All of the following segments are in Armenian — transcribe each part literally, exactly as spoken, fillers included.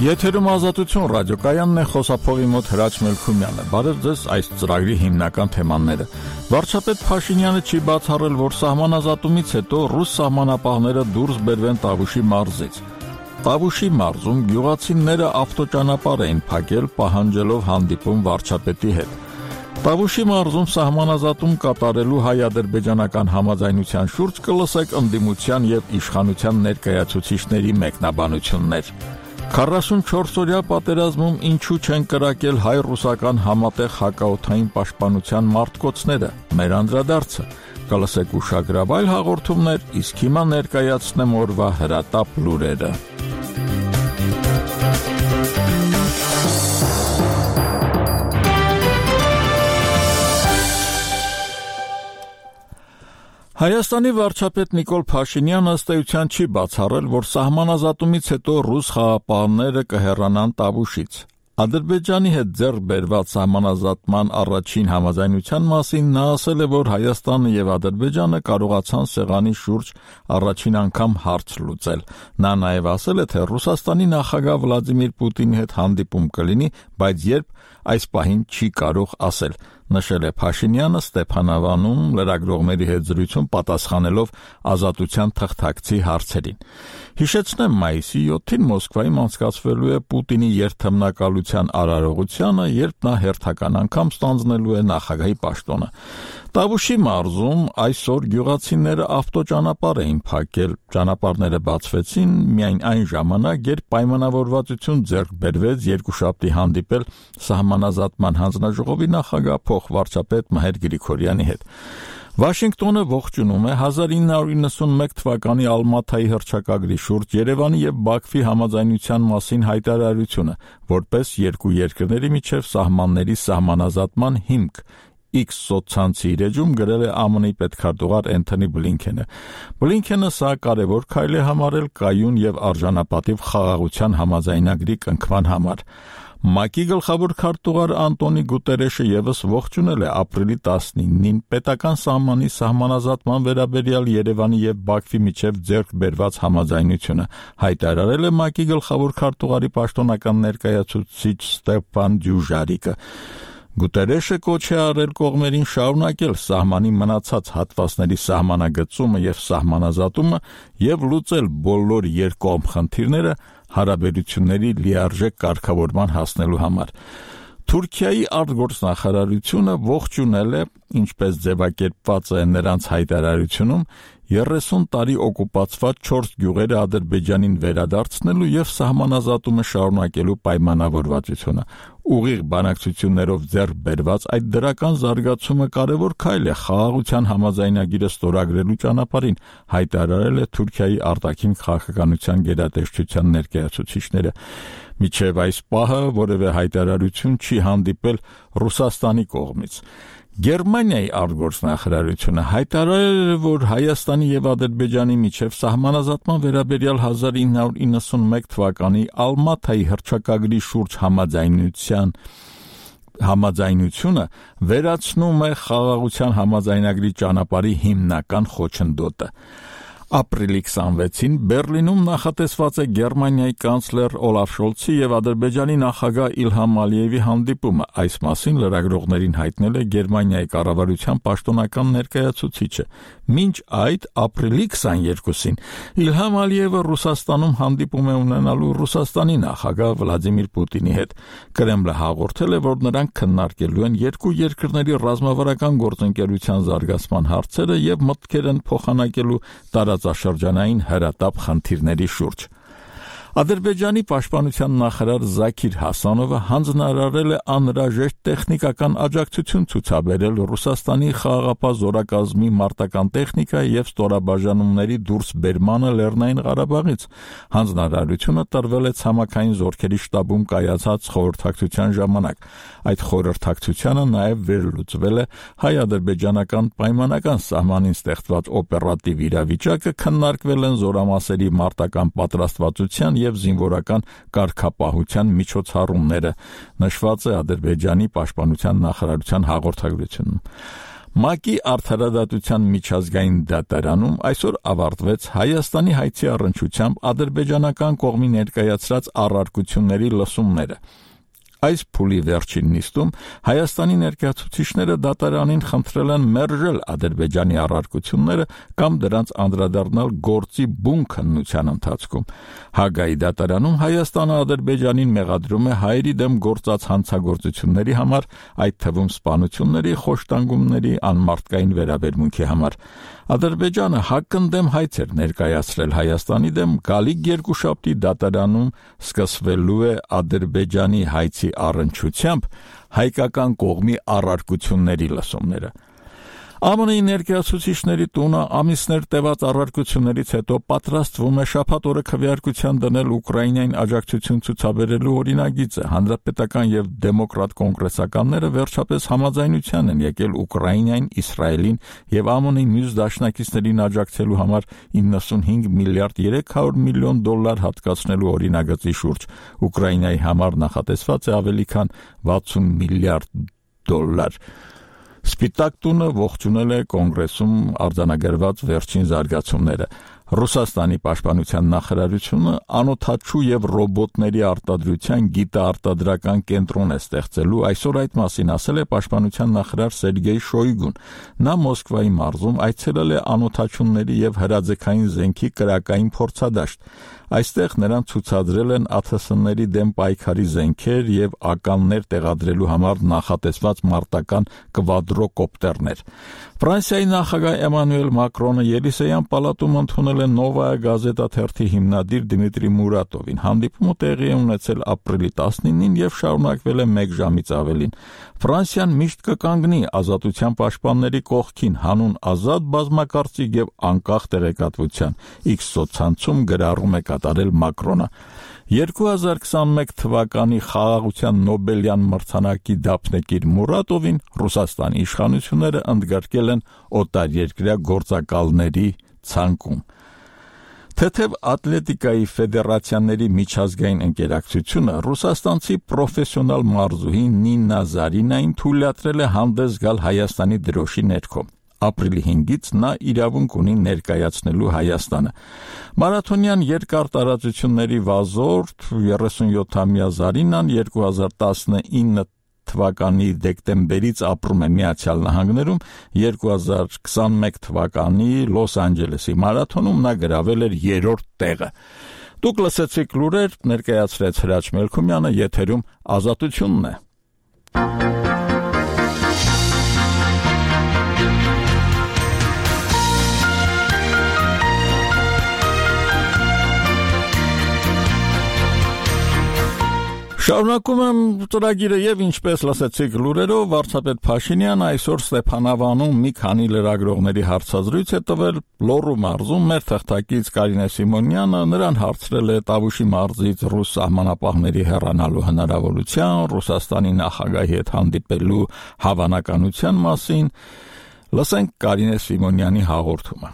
Եթերում ազատություն ռադիոկայանն է, խոսափողի մոտ Հրաչ Մելքումյանը։ Բարև ձեզ այս ծրագրի հիմնական թեմաները։ Վարչապետ Փաշինյանը չի բացառել, որ սահմանազատումից հետո ռուս սահմանապահները դուրս բերվեն Տավուշի մարզից։ Տավուշի մարզում գյուղացիները ավտոճանապարհ էին փակել, պահանջելով հանդիպում վարչապետի հետ։ Տավուշի մարզում սահմանազատում կատարելու հայ-ադրբեջանական համաձայնության շուրջ կլսեք ընդդիմության եւ իշխանության ներկայացուցիչների մեկնաբանություններ։ քառասունչորս-օրյա պատերազմում ինչու չեն կրակել հայ-ռուսական համատեղ հակաօդային պաշտպանության մարտկոցները, մեր անդրադարձը, կլսեք ուշագրավայր հաղորդումներ, իսկ հիմա ներկայացնեմ օրվա հրատապ լուրերը։ Հայաստանի վարչապետ Նիկոլ Փաշինյանը ըստ էության չի բացառել, որ սահմանազատումից հետո ռուս խաղաղապահները կհեռանան Տավուշից։ Ադրբեջանի հետ ձեռք բերված սահմանազատման առաջին համաձայնության մասին նա ասել է, որ Հայաստանը եւ Ադրբեջանը կարողացան սեղանի շուրջ առաջին անգամ հարց լուծել։ Նա նաեւ ասել է, թե Ռուսաստանի նախագահ Վլադիմիր Պուտինի հետ հանդիպում կլինի, բայց երբ այս պահին չի կարող ասել, նշել է Փաշինյանը Ստեփանավանում լրագրողների հետ զրույցում պատասխանելով ազատության թղթակցի հարցերին։ Հիշեցնեմ, մայիսի յոթին Մոսկվայում անցկացվելու է Պուտինի երթմնակալության արարողությանը, երբ նա հերթական անգամ ստանձնելու է նախագահի պաշտոնը։ Տավուշի մարզում այսօր գյուղացիները ավտոճանապարհ էին փակել, ճանապարհները բացվեցին միայն այն ժամանակ, երբ պայմանավորվածություն ձեռք բերվեց երկուշաբթի հանդիպել սահմանազատման հանձնաժողովի նախագահ փոխվարչապետ Մհեր Գրիգորյանի հետ։ Վաշինգտոնը ողջունում է հազար ինը հարյուր իննսունմեկ թվականի Ալմաթայի հռչակագրի շուրջ Երևանի եւ Բաքվի համաձայնության մասին հայտարարությունը, որպես երկու երկրների միջև սահմանների սահմանազատման հիմք։ X սոցցանցի իր էջում գրել է ԱՄՆ պետքարտուղար Էնթոնի Բլինքենը։ Բլինքենը սա կարևոր քայլ է համարել կայուն եւ արժանապատիվ խաղաղության համաձայնագրի կնքման համար։ ՄԱԿ-ի գլխավոր քարտուղար Անտոնի Գուտերեշը եւս ողջունել է ապրիլի տասնինին պետական սահմանի սահմանազատման վերաբերյալ Երևանի եւ Բաքվի միջև ձեռք բերված համաձայնությունը, հայտարարել է ՄԱԿ-ի գլխավոր քարտուղարի պաշտոնական ներկայացուցիչ Ստեփան Դյուժարիկը։ Գուտերեշը կոչ է արել կողմերին շարունակել սահմանի մնացած հատվածների սահմանագծումը եւ սահմանազատումը եւ լուծել բոլոր երկկողմ խնդիրները հարաբերությունների լիարժեք կարգավորման հասնելու համար։ Թուրքիայի արտգործնախարարությունը ողջունել է, ինչպես ձևակերպված է նրանց հայտարարությունում, երեսուն տարի օկուպացված չորս գյուղերը Ադրբեջանին վերադարձնելու եւ սահմանազատումը շարունակելու պայմանավորվածությունը։ Ուղիղ բանակցություններով ձեռք բերված այդ դրական զարգացումը կարևոր քայլ է խաղաղության համաձայնագիրը ստորագրելու ճանապարհին, հայտարարել է Թուրքիայի արտաքին քաղաքականության գերատեսչության ներկայացուցիչները։ Մինչև այս պահը որևէ հայտարարություն չի հանդիպել Ռուսաստանի կողմից։ Գերմանիայի արտգործնախարարությունը հայտարարել է, որ Հայաստանի եւ Ադրբեջանի միջև սահմանազատման վերաբերյալ հազար ինը հարյուր իննսունմեկ թվականի Ալմաթայի հռչակագրի շուրջ համաձայնության համաձայնությունը վերացնում է խաղաղության համաձայնագրի ճանապարհի հիմնական խոչընդոտը։ Ապրիլի քսանվեցին Բերլինում նախատեսված է Գերմանիայի կանցլեր Օլաֆ Շոլցի եւ Ադրբեջանի նախագահ Իլհամ Ալիևի հանդիպումը։ Այս մասին լրագրողներին հայտնել է Գերմանիայի կառավարության պաշտոնական ներկայացուցիչը։ Մինչ այդ ապրիլի քսաներկուսին Իլհամ Ալիևը Ռուսաստանում հանդիպում է ունենալու Ռուսաստանի նախագահ Վլադիմիր Պուտինի հետ։ Կրեմլը հաղորդել է, որ նրանք քննարկելու են երկու երկրների ռազմավարական գործընկերության զարգացման հարցերը եւ մտքեր են փոխանակելու տարածաշրջանային հրատապ խնդիրների շուրջ։ Ադրբեջանի պաշտպանության նախարար Զաքիր Հասանովը հանձնարարել է անհրաժեշտ տեխնիկական աջակցություն ցուցաբերել Ռուսաստանի խաղաղապահ զորակազմի մարտական տեխնիկա եւ ստորաբաժանումների դուրսբերմանը Լեռնային Ղարաբաղից։ Հանձնարարությունը տրվել է ցամաքային զորքերի շտաբում կայացած խորհրդակցության ժամանակ։ Այդ խորհրդակցությանը նաեւ վերլուծվել է հայ-ադրբեջանական պայմանական սահմանին ստեղծված օպերատիվ իրավիճակը, քննարկվել են զորամասերի մարտական պատրաստվածության եւ զինվորական կարգապահության միջոցառումները, նշված է Ադրբեջանի պաշտպանության նախարարության հաղորդագրությունում։ ՄԱԿ-ի արդարադատության միջազգային դատարանում այսօր ավարտվեց Հայաստանի հայցի առնչությամբ ադրբեջանական կողմի ներկայացրած առարկությունների լսումները։ Այս փուլի վերջին նիստում Հայաստանի ներկայացուցիչները դատարանին խնդրել են մերժել Ադրբեջանի առարկությունները կամ դրանց անդրադառնալ գործի բուն քննության ընթացքում։ Հագայի դատարանում Հայաստանը Ադրբեջանին մեղադրում է հայերի դեմ գործած հանցագործությունների համար, այդ թվում սպանությունների, խոշտանգումների, անմարդկային վերաբերմունքի համար։ Ադրբեջանը հակընդդեմ հայց էր ներկայացրել Հայաստանի դեմ, գալիք երկուշաբթի դատարանում սկսվելու է Ադրբեջանի հայցի առնչությամբ հայկական կողմի առարկությունների լսումները։ ԱՄՆ-ի ներկայացուցիչների տունը ամիսներ տևած առարկություններից հետո պատրաստվում է շաբաթ օրը քվեարկության դնել Ուկրաինային աջակցություն ցուցաբերելու օրինագիծը։ Հանրապետական եւ դեմոկրատ կոնգրեսականները վերջապես համաձայնության են եկել Ուկրաինային, Իսրայելին եւ ԱՄՆ-ի մյուս դաշնակիցներին աջակցելու համար իննսունհինգ միլիարդ երեք հարյուր միլիոն դոլար հատկացնելու օրինագծի շուրջ։ Ուկրաինայի համար նախատեսված է ավելի քան վաթսուն միլիարդ դոլար։ Սպիտակ տունը ողջունել է կոնգրեսում արձանագրված վերջին զարգացումները։ Ռուսաստանի պաշտպանության նախարարությունը անօթաչու եւ ռոբոտների արտադրության գիտաարտադրական կենտրոն է ստեղծելու, այսօր այդ մասին ասել է պաշտպանության նախարար Սերգեյ Շոյգուն։ Նա Մոսկվայի մարզում այցելել է անօթաչուների եւ հրաձգային զենքի կրակային փորձադաշտ։ Այստեղ նրան ցուցադրել են ԱԹՍ-ների դեմ պայքարի զենքեր եւ ականներ տեղադրելու համար նախատեսված մարտական կվադրոկոպտերներ։ Ֆրանսիայի նախագահ Էմանուել Մակրոնը Ելիսեյան պալատում ընդունել է Նովայա գազետա թերթի հիմնադիր Դմիտրի Մուրատովին։ Հանդիպումը տեղի է ունեցել ապրիլի տասնինին եւ շարունակվել է մեկ ժամից ավելին։ Ֆրանսիան միշտ կկանգնի ազատության պաշտպանների կողքին, հանուն ազատ բազմակարծիք եւ անկախ տեղեկատվության, X սոցցանցում գրառում է կատարել Մակրոնը։ երկու հազար քսանմեկ թվականի խաղաղության Նոբելյան մրցանակի դափնեկիր Մուրատովին Ռուսաստանի իշխանությունները ընդգրկել են օտարերկրյա գործակալների ցանկում։ Թեթև ատլետիկայի ֆեդերացիաների միջազգային ընկերակցությունը ռուսաստանցի պրոֆեսիոնալ մարզուհի Նինա Զարինային թույլատրել է հանդես գալ Հայաստանի դրոշի ներքո։ Ապրիլի հինգից նա իրավունք ունի ներկայացնելու Հայաստանը։ Մարաթոնյան երկար տարածությունների վազորդ երեսունյոթամյա Զարինան երկու հազար տասնինը թվականի դեկտեմբերից ապրում է Միացյալ Նահանգներում, երկու հազար քսանմեկ թվականի Լոս Անջելեսի մարաթոնում նա գրավել էր երրորդ տեղը։ Դուք լսեցիք լուրեր, ներկայացրեց Հրաչ Մելքումյանը, եթերում Ազատությունն է։ Շարունակում եմ ծրագիրը եւ ինչպես լսեցիք լուրերով, վարչապետ Փաշինյանը այսօր Ստեփանավանում մի քանի լրագրողների հարցազրույց է տվել Լոռու մարզում։ Մեր թղթակից Կարինե Սիմոնյանը նրան հարցրել է Տավուշի մարզից ռուս սահմանապահների հեռանալու հնարավորության, Ռուսաստանի նախագահի հետ հանդիպելու հավանականության մասին։ Լսենք Կարինե Սիմոնյանի հաղորդումը։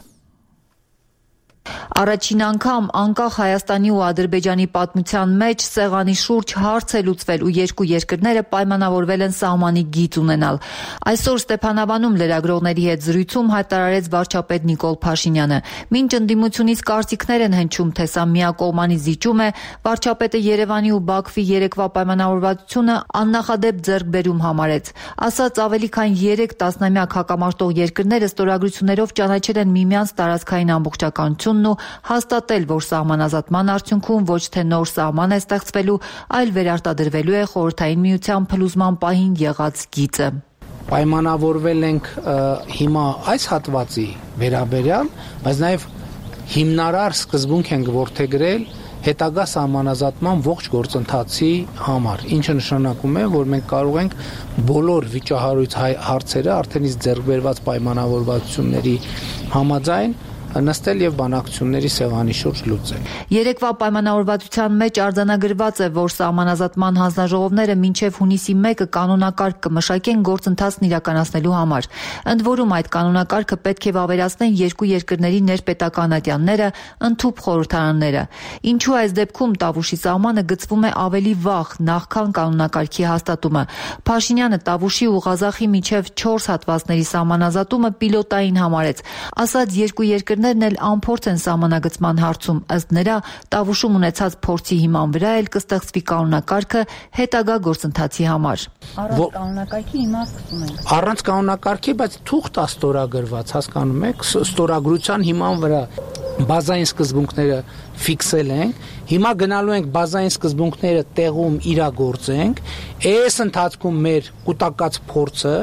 Առաջին անգամ անկախ Հայաստանի ու Ադրբեջանի պատմության մեջ սեղանի շուրջ հարց է լուծվել ու երկու երկրները պայմանավորվել են սահմանի գիծ ունենալ։ Այսօր Ստեփանավանում լրագրողների հետ զրույցում հայտարարեց վարչապետ Նիկոլ Փաշինյանը։ Մինչ ընդդիմությունից կարծիքներ են հնչում, թե սա միակողմանի զիջում է, վարչապետը Երևանի ու Բաքվի երեկվա պայմանավորվածությունը աննախադեպ ձեռքբերում համարեց։ Ասաց, ավելի քան երեք տասնամյակ հակամարտող երկրները ստորագրություններով ճանաչել են միմյանց տարածքային ամբողջականությունն ու հաստատել, որ սահմանազատման արդյունքում ոչ թե նոր սահման է ստեղծվելու, այլ վերարտադրվելու է Խորհրդային Միության փլուզման պահին եղած գիծը։ Պայմանավորվել ենք հիմա այս հատվածի վերաբերյալ, բայց նաև հիմնարար սկզբունք ենք որդեգրել հետագա սահմանազատման ողջ գործընթացի համար, ինչը նշանակում է, որ մենք կարող ենք բոլոր վիճահարույց հարցերը արդեն իսկ ձեռքբերված պայմանավորվածությունների համաձայն նստել եւ բանակցությունների սեղանի շուրջ լուծել։ Երեկվա պայմանավորվածության մեջ արձանագրված է, որ սահմանազատման հանձնաժողովները մինչև հունիսի մեկը կանոնակարգ կմշակեն գործընթացն իրականացնելու համար։ Ընդ որում այդ կանոնակարգը պետք է վավերացնեն երկու երկրների ներպետական ատյանները, ընդհուպ խորհրդարանները։ Ինչու այս դեպքում Տավուշի սահմանը գծվում է ավելի վաղ, նախքան կանոնակարգի հաստատումը։ Փաշինյանը Տավուշի ու Ղազախի միջև չորս հատվածների սահմանազատումը պիլոտային համարեց, ասաց երկու երկրներն էլ անփորձ են սահմանագծման հարցում, ըստ նրա Տավուշում ունեցած փորձի հիման վրա էլ կստեղծվի կանոնակարգը հետագա գործընթացի համար։ Առանց կանոնակարգի հիմա սկսում ենք։ Առանց կանոնակարգի, բայց թուղթ է ստորագրված, հասկանում եք, ստորագրության հիման վրա բազային սկզբունքները ֆիքսել ենք, հիմա գնալու ենք բազային սկզբունքները տեղում իրագործենք, այս ընթացքում մեր կուտակած փորձը,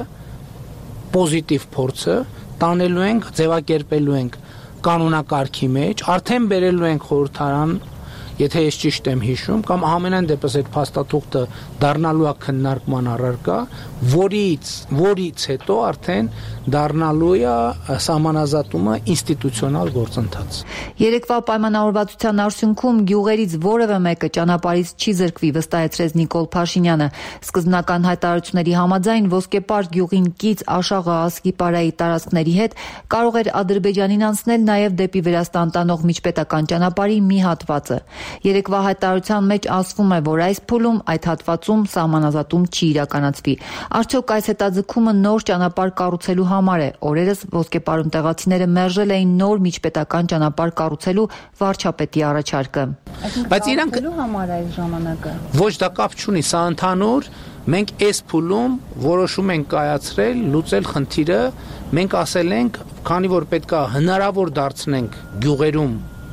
պոզիտիվ փորձը տանելու ենք, ձևակերպելու ենք կանոնակարգի մեջ, արդեն բերելու ենք խորհրդարան, եթե ես ճիշտ եմ հիշում, կամ ամենայն դեպս այդ փաստաթուղթը դառնալու է քննարկման առարկա, որից որից հետո արդեն դառնալու է սահմանազատումը ինստիտուցիոնալ գործընթաց։ Երեկվա պայմանավորվածության արդյունքում գյուղերից որևէ մեկը ճանապարհից չի զրկվի, վստահեցրեց Նիկոլ Փաշինյանը։ Սկզբնական հայտարարությունների համաձայն Ոսկեպար գյուղին կից Աշաղը Ասկիպարայի տարածքների հետ կարող էր Ադրբեջանին անցնել նաև դեպի Վրաստան տանող միջպետական ճանապարհի մի հատվածը։ Երեկվա հայտարարության մեջ ասվում է, որ այս փուլում այդ հատվածում սահմանազատում չի իրականացվի։ Արդյոք այս հետաձգումը նոր ճանապարհ կառուցելու համար է։ Օրերս Ոսկեպարում տեղացիները մերժել էին նոր միջպետական ճանապարհ կառուցելու վարչապետի առաջարկը։ Բայց իրանք համար այս ժամանակը ոչ դա կապ չունի, սա ընդհանուր, մենք այս փուլում որոշում ենք կայացրել, լուծել խնդիրը, մենք ասել ենք, քանի որ պետքա հնարավոր դարձնենք գյուղերում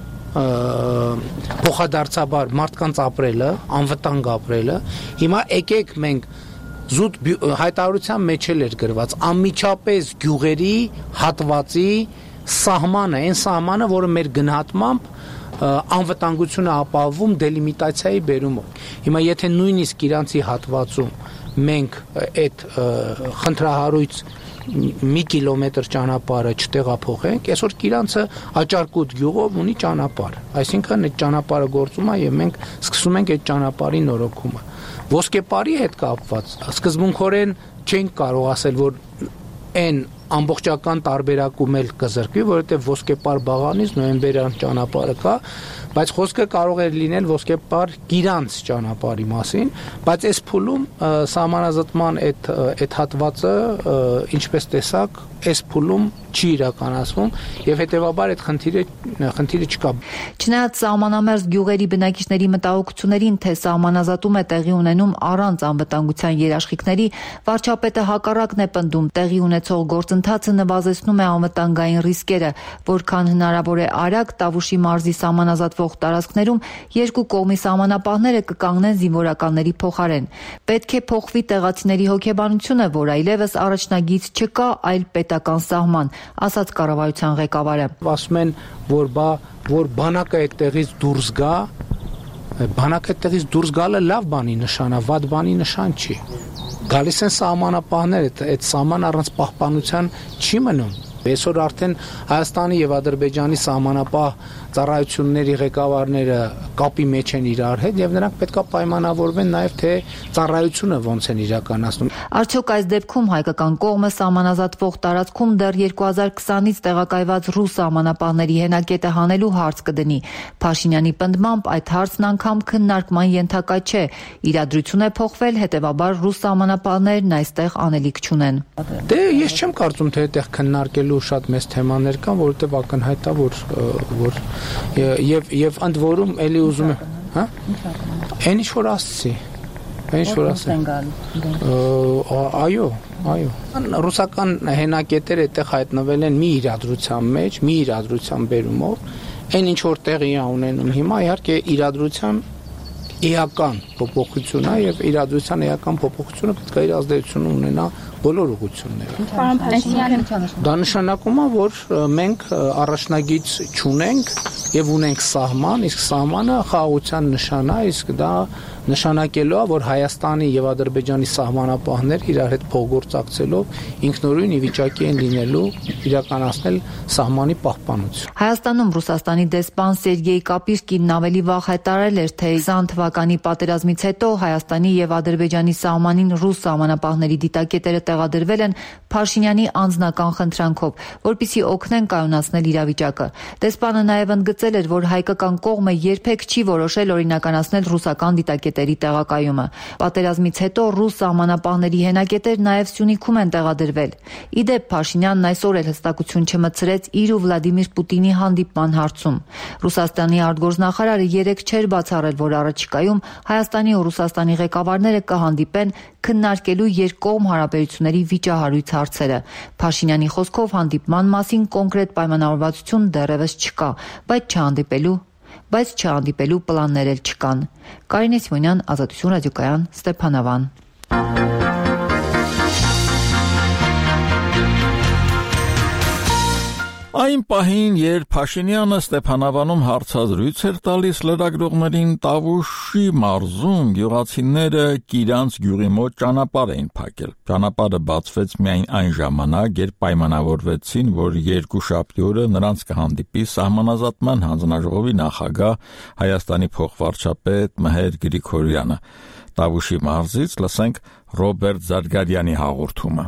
փոխադարձաբար մարդկանց ապրելը, անվտանգ ապրելը, հիմա եկեք մենք զուտ հայտարարության մեջ էր գրված անմիջապես գյուղերի հատվածի սահմանը, այն սահմանը, որը մեր գնահատմամբ անվտանգությունը ապահովում դելիմիտացիայի բերումով։ Հիմա եթե նույնիսկ իրանցի հատվածում մենք այդ խնդրահարույց մի կիլոմետր ճանապարհը չտեղափոխենք, այսօր Կիրանցը Աճարկուտ գյուղով ունի ճանապարհ, այսինքն այդ ճանապարհը գործում է եւ մենք սկսում ենք այդ ճանապարհի նորոգումը։ Ոսկեպարի հետ կապված սկզբունքորեն չենք կարող ասել, որ այն ամբողջական տարբերակում էլ կզրկվի, որովհետեւ Ոսկեպար բաղանից նոյեմբերյան ճանապարհը կա, բայց խոսքը կարող է լինել Ոսկեպար Կիրանց ճանապարհի մասին, բայց այս փուլում սահմանազատման այդ այդ հատվածը ինչպես տեսակ այս փուլում չի իրականացվում եւ հետեւաբար այդ խնդիրը խնդիրը չկա։ Չնայած սահմանամերձ գյուղերի բնակիչների մտահոգություններին, թե սահմանազատում է տեղի ունենում առանց անվտանգության երաշխիքների, վարչապետը հակառակն է պնդում, տեղի ունեցող գործընթացը նվազեցնում է անվտանգային ռիսկերը, որքան հնարավոր է արագ Տավուշի մարզի սահմանազատվող տարածքներում երկու կողմի սահմանապահները կկանգնեն զինվորականների փոխարեն։ Պետք է փոխվի տեղացիների հոգեբանությունը, որ այլևս առաջնագիծ չկա, այլ պետական սահման, ասաց կառավարության ղեկավարը։ Ասում են, որ բա որ բանակը այդտեղից դուրս գա, բանակը այդտեղից դուրս գալը լավ բանի նշան է, վատ բանի նշան չի։ Գալիս են սահմանապահները, այդ սահման առանց պահպանության չի մնում։ Այսօր արդեն Հայաստանի եւ Ադրբեջանի սահմանապահ ծառայությունների ղեկավարները կապի մեջ են իրար հետ եւ նրանք պետքա պայմանավորվեն նաեւ թե ծառայությունը ոնց են իրականացնում։ Արդյոք այս դեպքում հայկական կողմը սահմանազատվող տարածքում դեռ երկու հազար քսանից տեղակայված ռուս սահմանապահների հենակետը հանելու հարց կդնի։ Փաշինյանի պնդմամբ այդ հարցն անգամ քննարկման ենթակա չէ։ Իրադրություն է փոխվել, հետեւաբար ռուս սահմանապահներն այստեղ անելիք չունեն։ Դե ես չեմ կարծում թե այդտեղ քննարկելու շատ մեծ թեմաներ կան, որովհետեւ ակնհայտ է, որ որ եւ եւ ընդ որում էլի ուզում եմ, հա? Այն ինչ որ ասցի, այն ինչ որ ասեմ։ Այո, այո։ Ռուսական հենակետերը այդտեղ հայտնվել են մի իրադրության մեջ, մի իրադրության բերումով, այն ինչ որ տեղի է ունենում հիմա, իհարկե իրադրության էական փոփոխություն է եւ իրադրության էական փոփոխությունը պետք է իր ազդեցությունը ունենա բոլոր ուղղությունները։ Պարոն Փաշինյան, Դա նշանակում է, որ մենք առաջնագիծ չունենք եւ ունենք սահման, իսկ սահմանը խաղաղության նշան է, իսկ դա նշանակելու է, որ Հայաստանի եւ Ադրբեջանի սահմանապահները իրար հետ փոխգործակցելով ինքնուրույն ի վիճակի են լինելու իրականացնել սահմանի պահպանություն։ Հայաստանում Ռուսաստանի դեսպան Սերգեյ Կապիրկինն ավելի վաղ հայտարարել էր, թե քսան թվականի պատերազմից հետո Հայաստանի եւ Ադրբեջանի սահմանին ռուս սահմանապահների դիտակետերը տեղադրվել են Փաշինյանի անձնական խնդրանքով, որպեսզի օգնեն կայունացնել իրավիճակը։ Դեսպանը նաեւ ընդգծել էր, որ հայկական կողմը երբեք չի որոշել օրինականացնել ռուսական դիտակետերի տեղակայումը։ Պատերազմից հետո ռուս սահմանապահների հենակետեր նաեւ Սյունիքում են տեղադրվել։ Իդեպ Փաշինյանն այսօր էլ հստակություն չմտցրեց իր ու Վլադիմիր Պուտինի հանդիպման հարցում։ Ռուսաստանի արտգործնախարարը երեկ չէր բացառել, որ առաջիկայում Հայաստանի ու Ռուսաստանի ղեկավարները կհանդիպեն քննարկելու երկկողմ հարաբերությունների վիճահարույց հարցերը։ Փաշինյանի խոսքով հանդիպման մասին կոնկրետ պայմանավորվածություն դեռևս չկա, բայց չհանդիպելու բայց չհանդիպելու պլաններ էլ չկան։ Կարինե Սիմոնյան, Ազատություն ռադիոկայան, Ստեփանավան։ Այն պահին, երբ Փաշինյանը Ստեփանավանում հարցազրույց էր տալիս լրագրողներին, Տավուշի մարզում գյուղացիները Կիրանց գյուղի մոտ ճանապարհ էին փակել։ Ճանապարհը բացվեց միայն այն ժամանակ, երբ պայմանավորվեցին, որ երկու շաբթի օրը նրանց կհանդիպի Սահմանազատման հանձնաժողովի նախագահ Հայաստանի փոխվարչապետ Մհեր Գրիգորյանը։ Տավուշի մարզից լսենք Ռոբերտ Զարգարյանի հաղորդումը։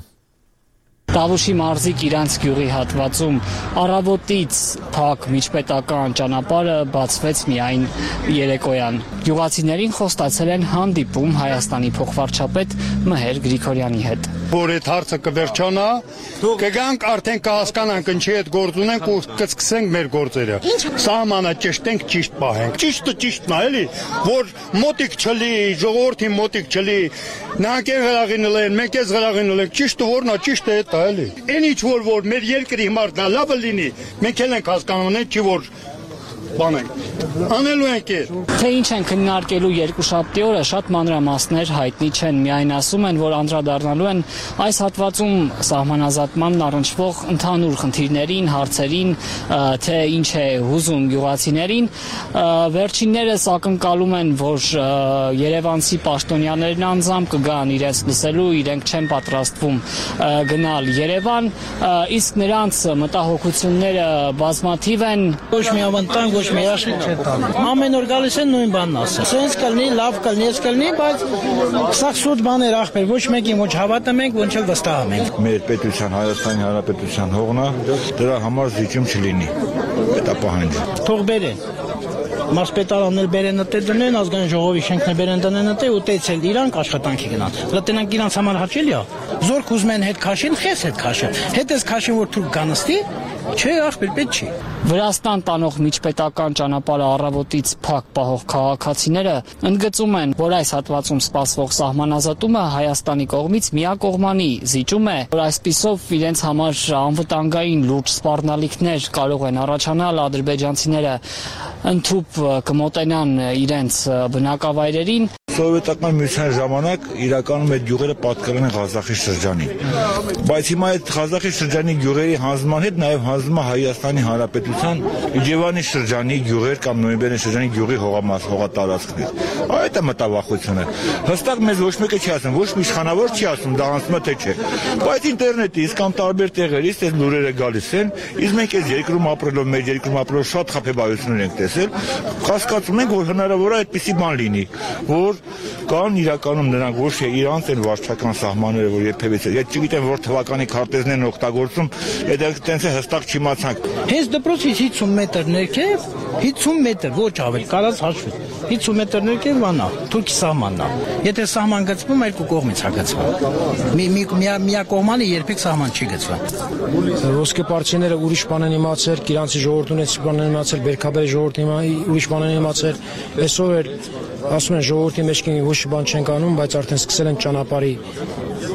Տավուշի մարզի Կիրանց գյուղի հատվածում առավոտից փակ միջպետական ճանապարհը բացվեց միայն երեկոյան։ Գյուղացիներին խոստացել են հանդիպում Հայաստանի փոխվարչապետ Մհեր Գրիգորյանի հետ։ Որ այդ հարցը կվերջանա, կգանք արդեն կհասկանանք ինչի հետ գործ ունենք ու կսկսենք մեր գործերը։ Սահմանը ճշտենք, ճիշտ պահենք։ Ճիշտը ճիշտն է, էլի, որ մոտիկ չլի, ժողովրդի մոտիկ չլի, նրանք են գլաղին լեն, մենք էս գլաղին լենք, ճիշտը որն է, ճիշտը է դա էլի։ Այն ինչ որ որ մեր երկրի հիմարն է, լավը լինի, մենք էլ ենք հասկանում, չի որ բանենք։ Անելու ենք է։ Թե ինչ են քննարկելու երկուշաբթի օրը շատ մանրամասներ հայտնի չեն, միայն ասում են, որ անդրադառնալու են այս հատվածում սահմանազատմանն առնչվող ընդհանուր խնդիրներին, հարցերին, թե ինչ է հուզում գյուղացիներին։ Վերջիններս ակնկալում են, որ երևանցի պաշտոնյաներն անձամբ կգան իրենց լսելու, իրենք չեն պատրաստվում գնալ Երևան, իսկ նրանց մտահոգությունները բազմաթիվ են։ Ոչ մի ավանդան, ոչ մի աշխարհ չէ տան։ Ամեն օր գալիս են նույն բանն ասում։ Սենց կլինի, լավ կլինի, ես կլինի, բայց սա սուտ բաներ ախպեր, ոչ մեկին ոչ հավատում ենք, ոչ էլ վստահում ենք։ Մեր պետության, Հայաստանի Հանրապետության հողն է, դրա համար զիջում չլինի։ Դա պահանջ։ Թող բերեն։ Մարզպետարաններ բերեն դե դնեն, ազգային ժողովի շենքներ բերեն դնեն դե ու տեցել իրանք աշխատանքի գնան։ Լտնանք իրանց համար հաճելի է։ Զորք ուզում են հետ քաշին, խես հետ քաշեն։ Հետ էս քաշին որ թուրք գանստի, չէ, ախպեր պետք չի։ Վրաստան տանող միջպետական ճանապարհը առավոտից փակ պահող քաղաքացիները ընդգծում են, որ այս հատվածում սպասվող սահմանազատումը Հայաստանի կողմից միակողմանի զիջում է, որ այսպիսով իրենց համար անվտանգային լուրջ սպառնալիքներ կարող են առաջանալ, ադրբեջանցիները ընդհուպ կմոտենան իրենց բնակավայրերին։ Սովետական միության ժամանակ իրականում այդ գյուղերը պատկերել են Ղազախի շրջանին։ Բայց հիմա այդ Ղազախի շրջանի գյուղերի հանձնման հետ նաև հանձնում է Հայաստանի Հանրապետության Իջևանի շրջանի գյուղեր կամ Նոյեմբերի շրջանի գյուղի հողամաս հողատարածքներ։ Այդ է մտավախությունը։ Հստակ մեզ ոչ մեկը չի ասում, ոչ մի իշխանավոր չի ասում, դա անցնում է թե չէ։ Բայց ինտերնետից կամ տարբեր տեղերից այս լուրերը գալիս են, իսկ մենք այս երկրում ապրելով, մեր երկրում ապրելով շատ խաբեբայություններ ենք տեսել, հասկացում ենք, որ հնարավոր է այդպիսի բան լինի, որ կան իրականում նրանք ոչ թե իրանց են վարչական սահմանները, որ երբևէ չէ։ Ես չգիտեմ որ թվականի քարտեզներն են օգտագործում, այդ տենց է հստակ չիմացանք։ Հենց դպրոցից հիսուն մետր ներքև, հիսուն մետր, ոչ ավել, կարած հաշվի։ հիսուն մետր ներքև բանա, Թուրքի սահմանն է։ Եթե սահման գծվում, երկու կողմից է գծվում։ Մի մի միակողմանի երբեք սահման չի գծվում։ Ոսկե պարտիաները ուրիշ բան են իմացել, Կիրանցի ժողովուրդն էս բան են իմացել, Բերքաբերի ժողովուրդը ուրիշ բան են իմացել։ Այսօր ասում են ժողովրդի մեջ ոչ բան չեն անում, բայց արդեն սկսել են ճանապարհի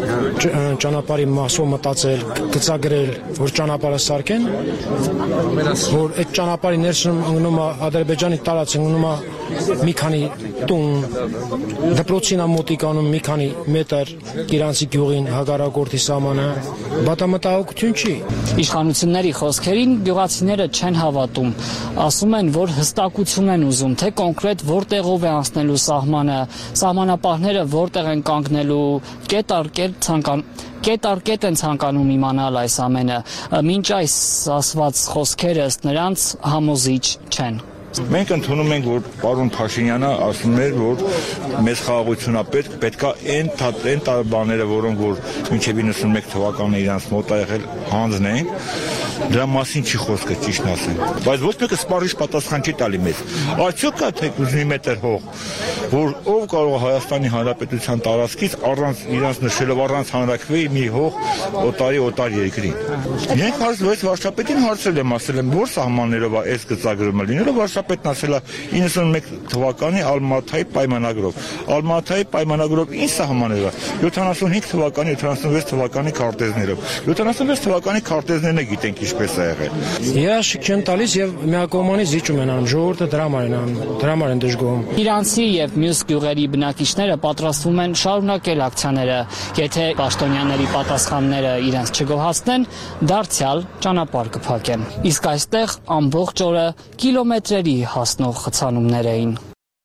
ճանապարհի մասով մտածել, գծագրել, որ ճանապարհը սարքեն, որ այդ ճանապարհի ներսում ընկնում է Ադրբեջանի տարածքը, ընկնում է մի քանի տուն, դպրոցին ամոտիկանում մի քանի մետր իրանցի գյուղին հակառակորդի սահմանը, բատամտահոգություն չի։ Իշխանությունների խոսքերին գյուղացիները չեն հավատում, ասում են, որ հստակություն են ուզում, թե կոնկրետ որտեղով է անցնելու սահմանը, սահմանապահները որտեղ են կանգնելու, կետ առ կետ ցանկան Կետ առ կետ են ցանկանում իմանալ այս ամենը, մինչ այս ասված խոսքերը ըստ նրանց համոզիչ չեն։ Մենք ընդունում ենք, որ պարոն Փաշինյանը ասում էր, որ մեծ խաղաղությունա պետք, պետքա այն այն բաները, որոնք որ մինչև իննսունմեկ թվականը իրանց մոտ ա եղել, հանձնենք, դրա մասին չի խոսքը, ճիշտն ասեմ։ Բայց ոչ մեկը սպառիչ պատասխան չի տալի մեզ։ Արդյոք կա թե մի մետր հող, որ ով կարող է Հայաստանի Հանրապետության տարածքից առանց իրանց նշելով առանց հանրակրվի մի հող օտարի օտար երկրին։ Մենք հարցրեց վարչապետին հարցրել եմ, ասել եմ, որ սահմաններով է այս գծագրումը լինելով, վարչապետն ասել է իննսունմեկ թվականի Ալմատայի պայմանագրով։ Ալմատայի պայմանագրով ինչ սահմաններ է։ յոթանասունհինգ թվականի, յոթանասունվեց թվականի քարտեզներով։ յոթանասունվեց թվականի քարտեզներն է գիտենք ինչպես է եղել։ Երաշիք չեն տալիս եւ միակողմանի զիջում են անում, ժողովուրդը դրամար են անում, դրամար են դժգոհում։ Իրանցի եւ մյուս գյուղերի բնակիչները պատրաստվում են շարունակել ակցիաները, եթե պաշտոնյաների պատասխանները իրենց չգոհացնեն, դարձյալ ճանապարհ կփակեն։ Իսկ այստեղ ամբողջ օրը կիլոմետրերի հասնող խցանումներ էին։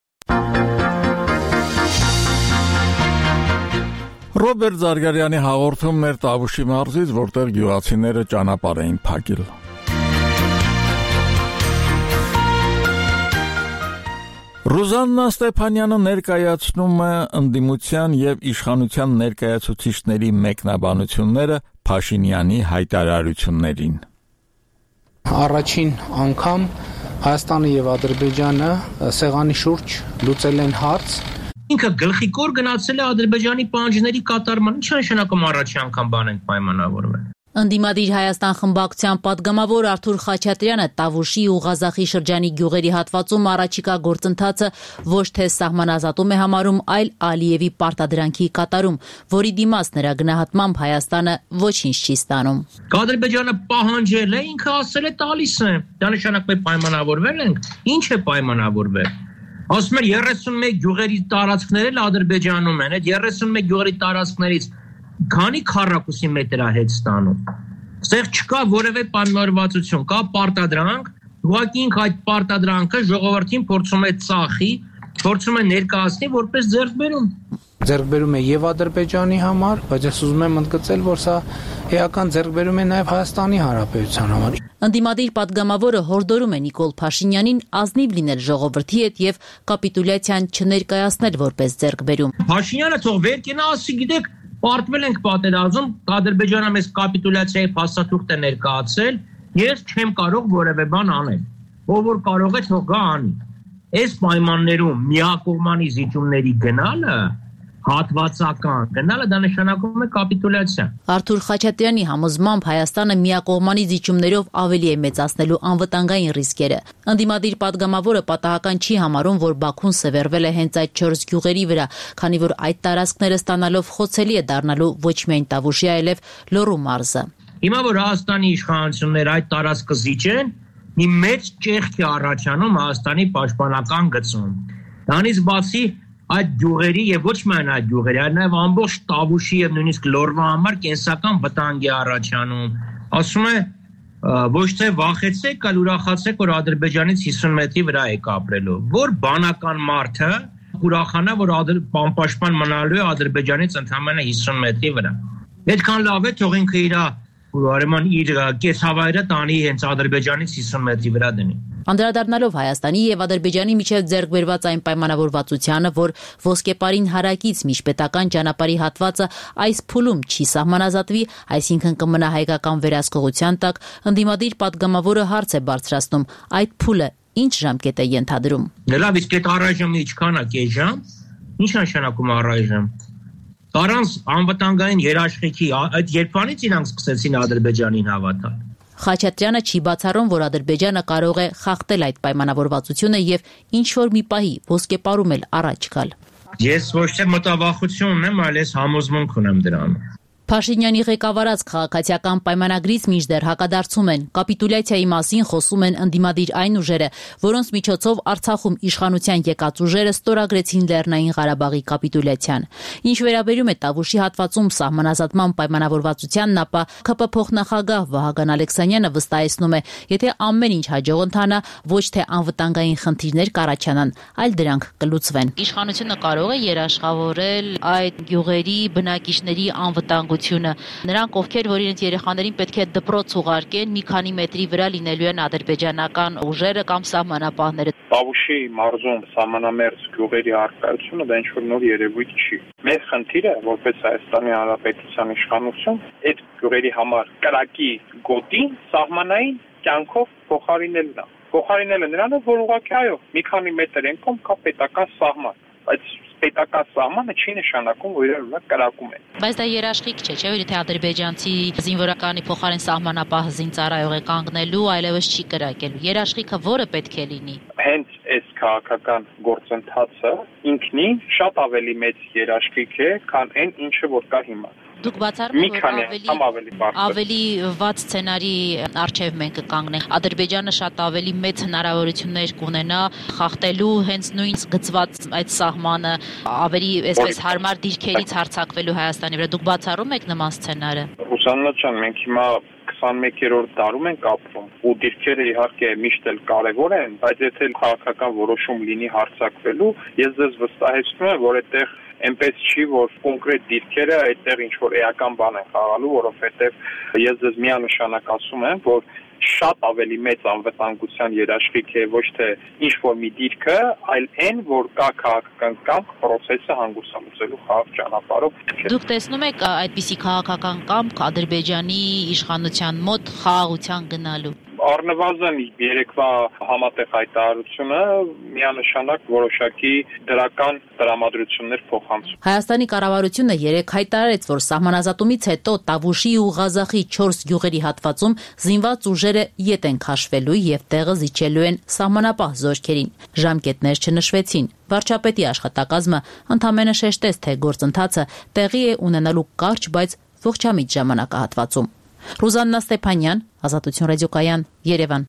Ռոբերտ Զարգարյանի հաղորդումն էր Տավուշի մարզից, որտեղ գյուղացիները ճանապարհ էին փակել։ Ռուզաննա Ստեփանյանը ներկայացնում է ընդդիմության եւ իշխանության ներկայացուցիչների մեկնաբանությունները Փաշինյանի հայտարարություններին։ Առաջին անգամ Հայաստանը եւ Ադրբեջանը սեղանի շուրջ լուծել են հարց։ Ինքը գլխիկոր գնացել է Ադրբեջանի պահանջների կատարման, ինչ նշանակում առաջի անգամ բան ենք պայմանավորվել։ Ընդդիմադիր Հայաստան խմբակցության պատգամավոր Արթուր Խաչատրյանը Տավուշի ու Ղազախի շրջանի գյուղերի հատվածում առաջիկա գործընթացը ոչ թե սահմանազատում է համարում, այլ Ալիևի պարտադրանքի կատարում, որի դիմաց նրա գնահատմամբ Հայաստանը ոչինչ չի ստանում։ Ադրբեջանը պահանջել է, ինքը ասել է տալիս է։ Դա նշանակում է պայմանավորվել ենք։ Ինչ է պայմանավորվել։ Ասում են երեսունմեկ գյուղերի տարածքներ էլ Ադրբեջանում են, այդ երեսունմեկ գյուղերի տարածքներից քանի քառակուսի մետր է հետ ստանում։ Այստեղ չկա որևէ պայմանավորվածություն, կա պարտադրանք, ուղղակի ինքը այդ պարտադրանքը ժողովրդին փորձում է ծախի, փորձում է ներկայացնել որպես ձեռքբերում։ Ձեռքբերում է եւ Ադրբեջանի համար, բայց ես ուզում եմ ընդգծել, որ սա էական ձեռքբերում է նաեւ Հայաստանի Հանրապետության համար։ Ընդդիմադիր պատգամավորը հորդորում է Նիկոլ Փաշինյանին ազնիվ լինել ժողովրդի հետ եւ կապիտուլյացիան չներկայացնել որպես ձեռքբերում։ Փաշինյանը թող վեր կենա, ասի, գիտեք, պարտվել ենք պատերազմ, Ադրբեջանը մեզ կապիտուլյացիայի փաստաթուղթ է ներկայացել, ես չեմ կարող որևէ բան անել։ Ով որ կարող է թող գա անի։ Այս պայմաններում միակողմանի զիջումների գնալը հատվածական գնալը դա նշանակում է կապիտուլյացիա։ Արթուր Խաչատրյանի համոզմամբ Հայաստանը միակողմանի զիջումներով ավելի է մեծացնելու անվտանգային ռիսկերը։ Ընդդիմադիր պատգամավորը պատահական չի համարում, որ Բաքուն սևեռվել է հենց այդ չորս գյուղերի վրա, քանի որ այդ տարածքները ստանալով խոցելի է դառնալու ոչ միայն Տավուշի, այլև Լոռու մարզը։ Հիմա որ Հայաստանի իշխանությունները այդ տարածքը զիջեն, մի մեծ ճեղք է առաջանում Հայաստանի պաշտպանական գծում։ Դրանից բացի այդ գյուղերի եւ ոչ միայն այդ գյուղերի, այլ նաեւ ամբողջ Տավուշի եւ նույնիսկ Լոռվա համար կենսական վտանգ է առաջանում։ Ասում է ոչ թե վախեցեք, այլ ուրախացեք, որ Ադրբեջանից հիսուն մետրի վրա եք ապրելու։ Որ բանական մարդը ուրախանա, որ պաշտպան մնալու է Ադրբեջանից ընդամենը հիսուն մետրի վրա։ Այդքան լավ է, թող ինքը իր ուրեմն իր կեսավայրը տանի հենց Ադրբեջանից հիսուն մետրի վրա դնի։ Անդրադառնալով Հայաստանի եւ Ադրբեջանի միջև ձեռքբերված այն պայմանավորվածությանը, որ ոսկեպարին հարակից միջպետական ճանապարհի հատվածը այս փուլում չի սահմանազատվի, այսինքն կմնա հայկական վերահսկողության տակ, ընդդիմադիր պատգամավորը հարց է բարձրացնում, այդ փուլը ինչ ժամկետ է ենթադրում։ Լավ, իսկ այդ առայժմ ինչքան է կես ժամ։ Ինչ նշանակում առայժմ։ Առանց անվտանգային երաշխիքի այդ երբանից իրանք սկսեցին Ադրբեջանին հավատալ։ Խաչատրյանը չի բացառում, որ Ադրբեջանը կարող է խախտել այդ պայմանավորվածությունը եւ ինչ որ մի պահի ոսկեպարում էլ առաջ գալ։ Ես ոչ թե մտավախություն ունեմ, այլ ես համոզմունք ունեմ դրանում։ Փաշինյանի ղեկավարած քաղաքացիական պայմանագրից մինչդեռ հակադարձում են։ Կապիտուլյացիայի մասին խոսում են ընդդիմադիր այն ուժերը, որոնց միջոցով Արցախում իշխանության եկած ուժերը ստորագրեցին Լեռնային Ղարաբաղի կապիտուլյացիան։ Ինչ վերաբերում է Տավուշի հատվածում սահմանազատման պայմանավորվածությանն, ապա ՔՊ փոխնախագահ Վահագն Ալեքսանյանը վստահեցնում է, եթե ամեն ինչ հաջող ընթանա, ոչ թե անվտանգային խնդիրներ կառաջանան, այլ դրանք կլուծվեն։ Իշխանությունը կարող է երաշխավորել այդ գյուղերի բնակիչների անվտանգ Նրանք, ովքեր որ իրենց երեխաներին պետք է դպրոց ուղարկեն, մի քանի մետրի վրա լինելու են ադրբեջանական ուժերը կամ սահմանապահները։ Տավուշի մարզում սահմանամերձ գյուղերի առկայությունը դա ինչ-որ նոր երևույթ չի։ Մեր խնդիրը, որպես Հայաստանի Հանրապետության իշխանություն, այդ գյուղերի համար կրակի գոտին սահմանային կյանքով փոխարինելն է։ Փոխարինելը նրանով, որ ուղղակի այո, մի քանի մետր ենքով կա պետական սահման, բայց պետական սահմանը չի նշանակում, որ իրար ունակ կրակում են։ Բայց դա երաշխիք չէ, չէ՞ որ եթե ադրբեջանցի զինվորականի փոխարեն սահմանապահ զինծառայող է կանգնելու, այլևս չի կրակելու։ Երաշխիքը որը պետք է լինի։ Հենց այս քաղաքական գործընթացը ինքնին շատ ավելի մեծ երաշխիք է, քան այն ինչը որ կա հիմա։ Դուք բացառում եք, որ ավելի ավելի վատ սցենարի առջև մենք կկանգնենք։ Ադրբեջանը շատ ավելի մեծ հնարավորություններ կունենա խախտելու հենց նույն գծված այդ սահմանը, ավելի այսպես հարմար դիրքերից հարձակվելու Հայաստանի վրա։ Դուք բացառում եք նման սցենարը։ Ուսաննա ջան, մենք հիմա քսանմեկերորդ դարում ենք ապրում, ու դիրքերը իհարկե միշտ էլ կարևոր են, բայց եթե քաղաքական որոշում լինի հարձակվելու, ես ձեզ վստահեցնում եմ, որ այդտեղ այնպես չի, որ կոնկրետ դիրքերը այդտեղ ինչ-որ էական բան են խաղալու, որովհետև ես ձեզ միանշանակ ասում եմ, որ շատ ավելի մեծ անվտանգության երաշխիք է ոչ թե ինչ-որ մի դիրքը, այլ այն, որ կա քաղաքական կամք պրոցեսը հանգուցալուծելու խաղաղ ճանապարհով։ Դուք տեսնում եք այդպիսի քաղաքական կամք Ադրբեջանի իշխանության մոտ խաղաղության գնալու։ Առնվազն երեկվա համատեղ հայտարարությունը միանշանակ որոշակի դրական տրամադրություններ փոխանցում։ Հայաստանի կառավարությունը երեկ հայտարարեց, որ սահմանազատումից հետո Տավուշի ու Ղազախի չորս գյուղերի հատվածում զինված ուժերը ետ են քաշվելու եւ տեղը զիջելու են սահմանապահ զորքերին։ Ժամկետներ չնշվեցին։ Վարչապետի աշխատակազմը ընդամենը շեշտեց, թե գործընթացը տեղի է ունենալու կարճ, բայց ողջամիտ ժամանակահատվածում։ Ռուզաննա Ստեփանյան, Ազատություն ռադիոկայան, Երևան։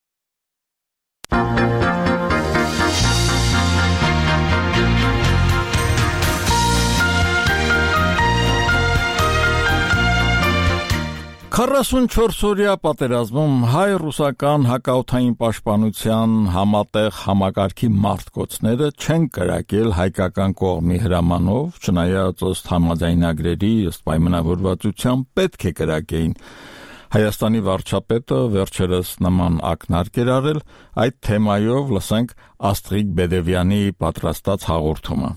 քառասունչորս օրյա պատերազմում հայ-ռուսական հակաօդային պաշտպանության համատեղ համակարգի մարտկոցները չեն կրակել հայկական կողմի հրամանով, չնայած ըստ համաձայնագրերի ըստ պայմանավորվածության պետք է կրակեին։ Հայաստանի վարչապետը վերջերս նման ակնարկ էր արել, այդ թեմայով լսենք Աստրիկ Բեդևյանի պատրաստած հաղորդումը։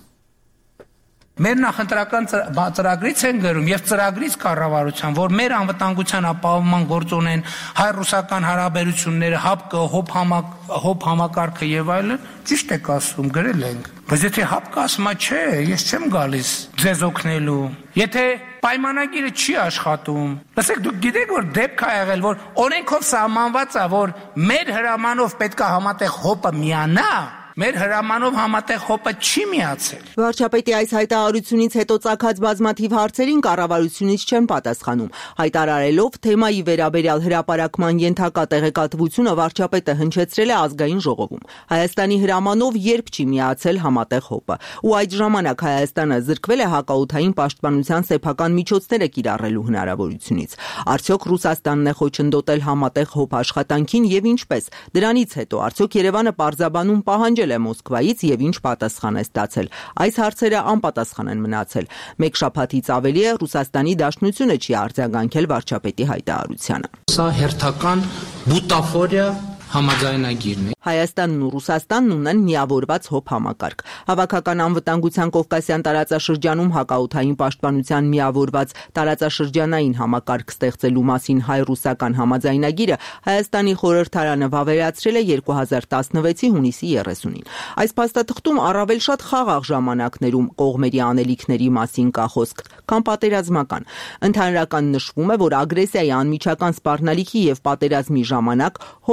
Մեր նախընտրական ծրագրից են գրում եւ ծրագրից կառավարության, որ մեր անվտանգության ապահովման գործ ունեն հայ-ռուսական հարաբերությունները, ՀԱՊԿ, հոբ համակ, հոբ համակարգը եւ այլն, ճիշտ եք ասում, գրել ենք։ Բայց եթե ՀԱՊԿ ասում է, չէ, ես չեմ գալիս ձեզ օգնելու։ Եթե պայմանագիրը չի աշխատում, լսեք, դուք գիտեք, որ դեպք ա եղել, որ օրենքով սահմանված է, որ մեր հրամանով պետք է համատեղ հոպը միանա, մեր հրամանով համատեղ հոպը չի միացել։ Վարչապետի այս հայտարարությունից հետո ծագած բազմաթիվ հարցերին կառավարությունից չեն պատասխանում։ Հայտարարելով թեմայի վերաբերյալ հրապարակման ենթակա տեղեկատվությունը վարչապետը հնչեցրել է ազգային ժողովում։ Հայաստանի հրամանով երբ չի միացել համատեղ հոպը, ու այդ ժամանակ Հայաստանը զրկվել է հակաօդային պաշտպանության սեփական միջոցները կիրառելու հնարավորությունից։ Արդյոք Ռուսաստանն է խոչընդոտել համատեղ հոպ աշխատանքին եւ ինչպես։ Դրանից հետո արդյոք Երևանը պարզաբանում պահանջել է Մոսկվայից եւ ինչ պատասխան է ստացել։ Այս հարցերը անպատասխան են մնացել։ Մեկ շաբաթից ավելի է Ռուսաստանի Դաշնությունը չի արձագանքել վարչապետի հայտարարությանը։ Սա հերթական բուտաֆորիա համաձայնագիրն է։ Հայաստանն ու Ռուսաստանն ունեն միավորված հոբ համակարգ։ Հավաքական անվտանգության Կովկասյան տարածաշրջանում հակաօդային պաշտպանության միավորված տարածաշրջանային համակարգ ստեղծելու մասին հայ-ռուսական համաձայնագիրը Հայաստանի խորհրդարանը վավերացրել է երկու հազար տասնվեցի հունիսի երեսունին։ Այս փաստաթղթում առավել շատ խաղաղ ժամանակներում կողմերի անելիքների մասին կա խոսք, քան պատերազմական։ Ընդհանրական նշվում է, որ ագրեսիայի անմիջական սպառնալիքի եւ պատերազմի ժամանակ հոբ միավորված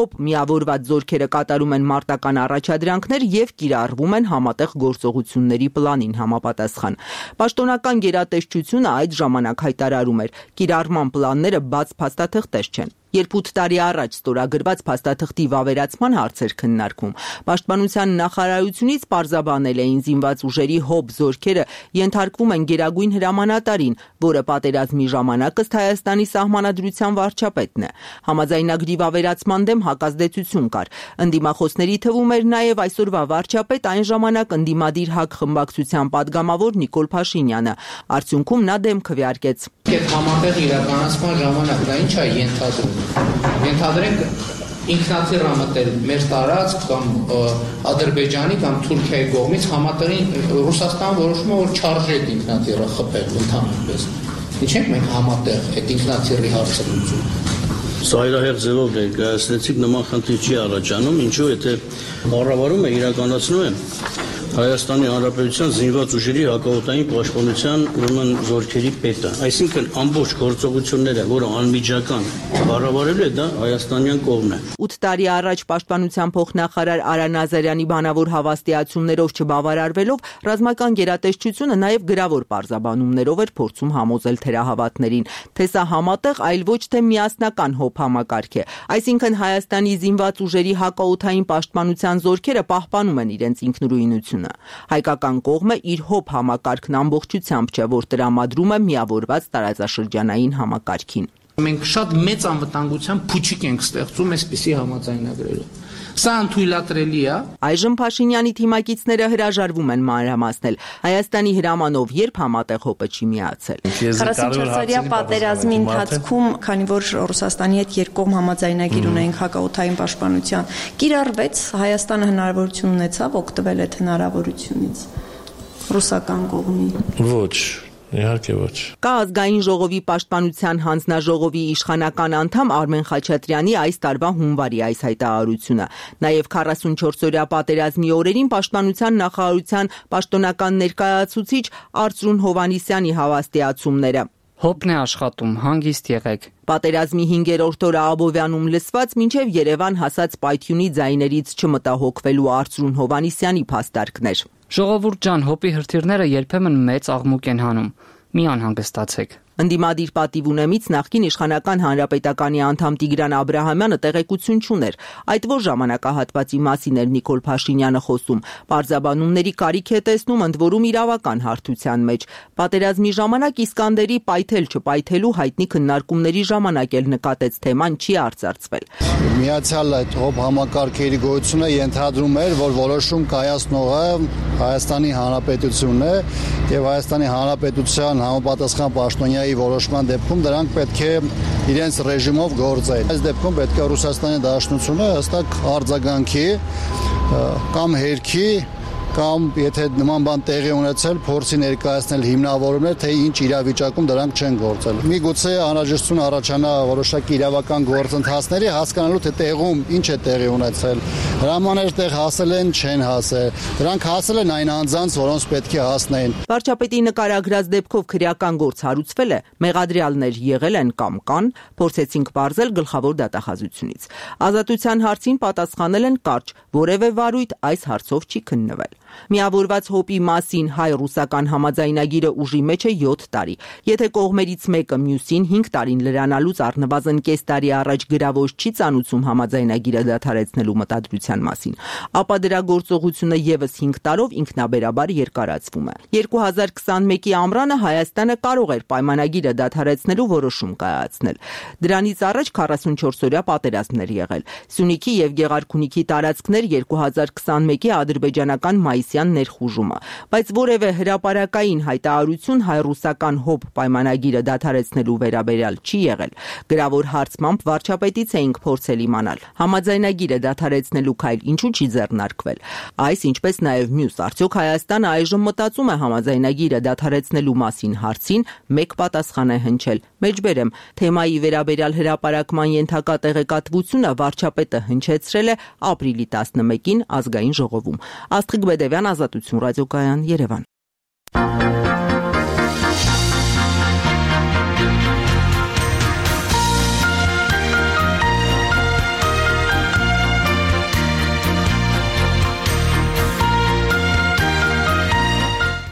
միավորված զորքերը կատարում են մարտական առաջադրանքներ եւ կիրառվում են համատեղ գործողությունների պլանին համապատասխան։ Պաշտոնական գերատեսչությունը այդ ժամանակ հայտարարում էր. կիրառման պլանները բաց փաստաթղթեր չեն։ Երբ ութ տարի առաջ ստորագրված փաստաթղթի վավերացման հարցեր քննարկվում, Պաշտպանության նախարարությունից պարզաբանել էին զինված ուժերի հոբ զորքերը ենթարկվում են Գերագույն հրամանատարին, որը պատերազմի ժամանակ ըստ Հայաստանի սահմանադրության վարչապետն է։ Համաձայնագրի վավերացման դեմ հակազդեցություն կար։ Ընդդիմախոսների թվում էր նաև այսօրվա վարչապետ այն ժամանակ ընդդիմադիր ՀԱԿ խմբակցության падգամավոր Նիկոլ Փաշինյանը։ Արդյունքում նա դեմ քվեարկեց։ Այդ համատեղ իրականացման ժամանակ դա ինչ է ենթադրում։ Ենթադրենք ինքնաթիռ մտել մեր տարածք կամ Ադրբեջանի կամ Թուրքիայի կողմից համատեղին Ռուսաստանը որոշում է որ չարժե այդ ինքնաթիռը խփել ընդհանրապես։ Ինչ ենք մենք համատեղ այդ ինքնաթիռի հարցը լուծում։ Սա այլահեղ ձևով է կայացնեցիք նման խնդիր չի առաջանում, ինչու եթե կառավարումը իրականացնում է Հայաստանի Հանրապետության զինված ուժերի հակաօդային պաշտպանության ուրեմն զորքերի պետը, այսինքն ամբողջ գործողությունները, որը անմիջական կառավարելու է, դա հայաստանյան կողմն է։ ութ տարի առաջ Պաշտպանության փոխնախարար Արա Նազարյանի բանավոր հավաստիացումներով չբավարարվելով ռազմական գերատեսչությունը նաև գրավոր պարզաբանումներով էր փորձում համոզել թերահավատներին, թե սա համատեղ, այլ ոչ թե միասնական հոբ համակարգ է։ Այսինքն Հայաստանի զինված ուժերի հակաօդային պաշտպանության զորքերը պահպանում են իրենց ինքնուրույնությունը։ Հայկական կողմը իր հոբ համակարգն ամբողջությամբ չէ, որ տրամադրում է միավորված տարածաշրջանային համակարգին։ Մենք շատ մեծ անվտանգության փուչիկ ենք ստեղծում այսպիսի համաձայնագրերով։ Սա անթույլատրելի է։ Այժմ Փաշինյանի թիմակիցները հրաժարվում են մանրամասնել Հայաստանի հրամանով երբ համատեղ հոբը չի միացել։ քառասունչորսօրյա պատերազմի ընթացքում, քանի որ Ռուսաստանի հետ երկկողմ համաձայնագիր ունեինք հակաօդային պաշտպանության, կիրառվեց, Հայաստանը հնարավորություն ունեցավ օգտվել այդ հնարավորությունից ռուսական կողմի։ Ոչ Իհարկե ոչ։ Կա ազգային ժողովի պաշտպանության հանձնաժողովի իշխանական անդամ Արմեն Խաչատրյանի այս տարվա հունվարի այս հայտարարությունը։ Նաև քառասունչորսօրյա պատերազմի օրերին պաշտպանության նախարարության պաշտոնական ներկայացուցիչ Արծրուն Հովհաննիսյանի հավաստիացումները։ Հոբն է աշխատում, հանգիստ եղեք։ Պատերազմի հինգերորդ օրը Աբովյանում լսված մինչև Երևան հասած պայթյունի ձայներից չմտահոգվելու Արծրուն Հովհաննիսյանի փաստարկներ։ Ժողովուրդ ջան, հոբի հրթիռները երբեմն մեծ աղմուկ են հանում։ Մի անհանգստացեք։ Ընդդիմադիր պատիվ ունեմից նախկին իշխանական հանրապետականի անդամ Տիգրան Աբրահամյանը տեղեկություն չուներ։ Այդ որ ժամանակահատվածի մասին էր Նիկոլ Փաշինյանը խոսում։ Պարզաբանումների կարիք է տեսնում ընդ որում իրավական հարթության մեջ։ Պատերազմի ժամանակ Իսկանդերի պայթել չպայթելու հայտնի քննարկումների ժամանակ էլ նկատեց թեման չի արծարծվել։ Միացյալ այդ հոբ համակարգերի գոյությունը ենթադրում էր, որ որոշում կայացնողը Հայաստանի Հանրապետությունն է եւ Հայաստանի Հանրապետության համապատասխան պաշտոնյայի որոշման դեպքում դրանք պետք է իրենց ռեժիմով գործեն։ Այս դեպքում պետք է Ռուսաստանի Դաշնությունը հստակ արձագանքի կամ հերքի կամ եթե նման բան տեղի ունեցել, փորձի ներկայացնել հիմնավորումներ, թե ինչ իրավիճակում դրանք չեն գործել։ Միգուցե անհրաժեշտություն առաջանա որոշակի իրավական գործընթացների հասկանալու թե տեղում ինչ է տեղի ունեցել։ Հրամաներ տեղ հասել են, չեն հասել։ Դրանք հասել են այն անձանց, որոնց պետք է հասնեին։ Վարչապետի նկարագրած դեպքով քրեական գործ հարուցվել է, մեղադրյալներ եղել են կամ կան, փորձեցինք բարձել գլխավոր դատախազությունից։ Ազատության հարցին պատասխանել են կարճ, որևէ վարույթ այս հարցով չի քննվել։ Միավորված հոբի մասին հայ-ռուսական համաձայնագիրը ուժի մեջ է յոթ տարի։ Եթե կողմերից մեկը մյուսին հինգ տարին լրանալուց առնվազն կես տարի առաջ գրավոր չի ծանուցում համաձայնագիրը դադարեցնելու մտադրության մասին, ապա դրա գործողությունը եւս հինգ տարով ինքնաբերաբար երկարացվում է։ երկու հազար քսանմեկի ամռանը Հայաստանը կարող էր պայմանագիրը դադարեցնելու որոշում կայացնել։ Դրանից առաջ քառասունչորսօրյա պատերազմներ եղել։ Սյունիքի եւ Գեղարքունիքի տարածքներ երկու հազար քսանմեկի ադրբեջանական մայիսյան ներխուժումը, բայց որևէ հրապարակային հայտարարություն հայ-ռուսական հոբ պայմանագիրը դադարեցնելու վերաբերյալ չի եղել։ Գրավոր հարցմամբ վարչապետից էինք փորձել իմանալ համաձայնագիրը դադարեցնելու քայլ ինչու չի ձեռնարկվել։ Այս ինչպես նաև մյուս արդյոք Հայաստանը այժմ մտածում է համաձայնագիրը դադարեցնելու մասին հարցին մեկ պատասխան է հնչել։ Մեջբերեմ, թեմայի վերաբերյալ հրապարակման ենթակա տեղեկատվությունը վարչապետը հնչեցրել է ապրիլի տասնմեկին ազգային ժողովում։ Աստղիկ Բեդևյան, Ազատություն ռադիոկայան, Երևան։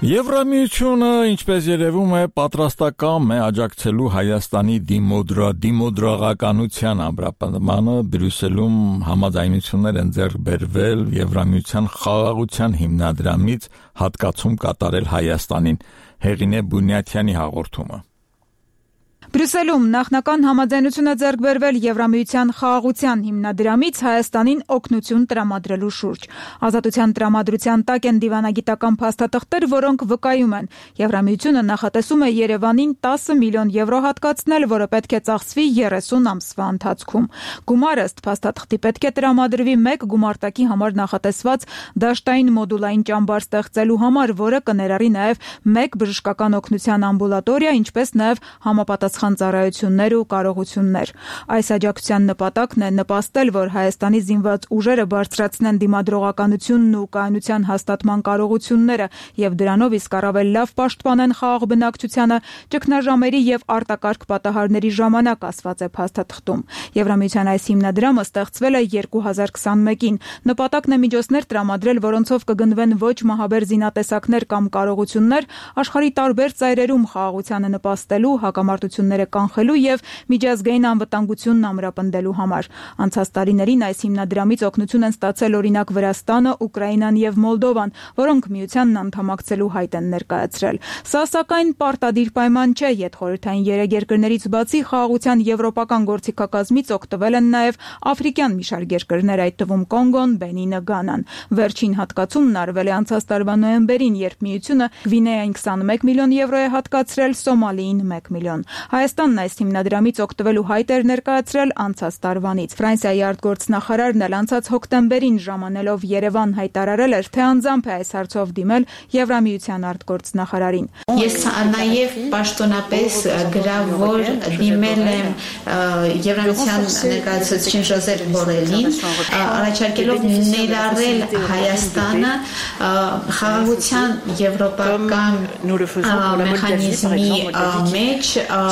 Եվրամիությունը, ինչպես երևում է, պատրաստական է աջակցելու Հայաստանի դիմոդրա դիմոդրաղականության ամրապնդմանը, Բրյուսելում համաձայնություններ են ձեռք բերվել Եվրամիության խաղաղության հիմնադրամից հատկացում կատարել Հայաստանին, Հեղինե Բունյաթյանի հաղորդումը։ Բրյուսելում նախնական համաձայնություն է ձեռք բերվել Եվրամիության խաղաղության հիմնադրամից Հայաստանին օգնություն տրամադրելու շուրջ։ Ազատության տրամադրության տակ են դիվանագիտական փաստաթղթեր, որոնք վկայում են Եվրամիությունը նախատեսում է Երևանին տասը միլիոն եվրո հատկացնել, որը պետք է ծախսվի երեսուն ամսվա ընթացքում։ Գումարը ըստ փաստաթղթի պետք է տրամադրվի մեկ գումարտակի համար նախատեսված դաշտային մոդուլային ճամբար ստեղծելու համար, որը կներառի նաև մեկ բժշկական օգնության ամբուլատորիա, ինչպես նաև համապատասխան ծառայություններ ու կարողություններ։ Այս աջակցության նպատակն է նպաստել, որ Հայաստանի զինված ուժերը բարձրացնեն դիմադրողականությունն ու կայունության հաստատման կարողությունները եւ դրանով իսկ առավել լավ պաշտպանեն խաղաղ բնակչությանը ճգնաժամերի եւ արտակարգ պատահարների ժամանակ, ասված է փաստաթղթում։ Եվրամիության այս հիմնադրամը ստեղծվել է երկու հազար քսանմեկին։ Նպատակն է միջոցներ տրամադրել, որոնցով կգնվեն ոչ մահաբեր զինատեսակներ կամ կարողություններ աշխարհի տարբեր ծայրերում խաղաղությանը նպաստելու, հակամարտությունները կանխելու եւ միջազգային անվտանգությունն ամրապնդելու համար։ Անցած տարիներին այս հիմնադրամից օգնություն են ստացել օրինակ Վրաստանը, Ուկրաինան եւ Մոլդովան, որոնք միությանն անդամակցելու հայտ են ներկայացրել։ Սա սակայն պարտադիր պայման չէ, յետխորհրդային երեք երկրներից բացի խաղաղության եվրոպական գործիքակազմից օգտվել են նաեւ աֆրիկյան մի շարք երկրներ, այդ թվում Կոնգոն, Բենինը, Գանան։ Վերջին հատկացումն արվել է անցած տարվա նոյեմբերին, երբ միությունը Գվինեային քսանմեկ միլիոն եվրո է հատկացրել, Սոմալիին մեկ միլիոն։ Հայաստանն այս հիմնադրամից օգտվելու հայտ էր ներկայացրել անցած տարվանից։ Ֆրանսիայի արտգործնախարարն էլ անցած հոկտեմբերին ժամանելով Երևան հայտարարել էր, թե անձամբ է այս հարցով դիմել Եվրամիության արտգործնախարարին։ Ես նաև պաշտոնապես գրավոր դիմել եմ Եվրամիության ներկայացուցիչ Ժոզեփ Բորելին, առաջարկելով ներառել Հայաստանը խաղաղության եվրոպական մեխանիզմի մեջ,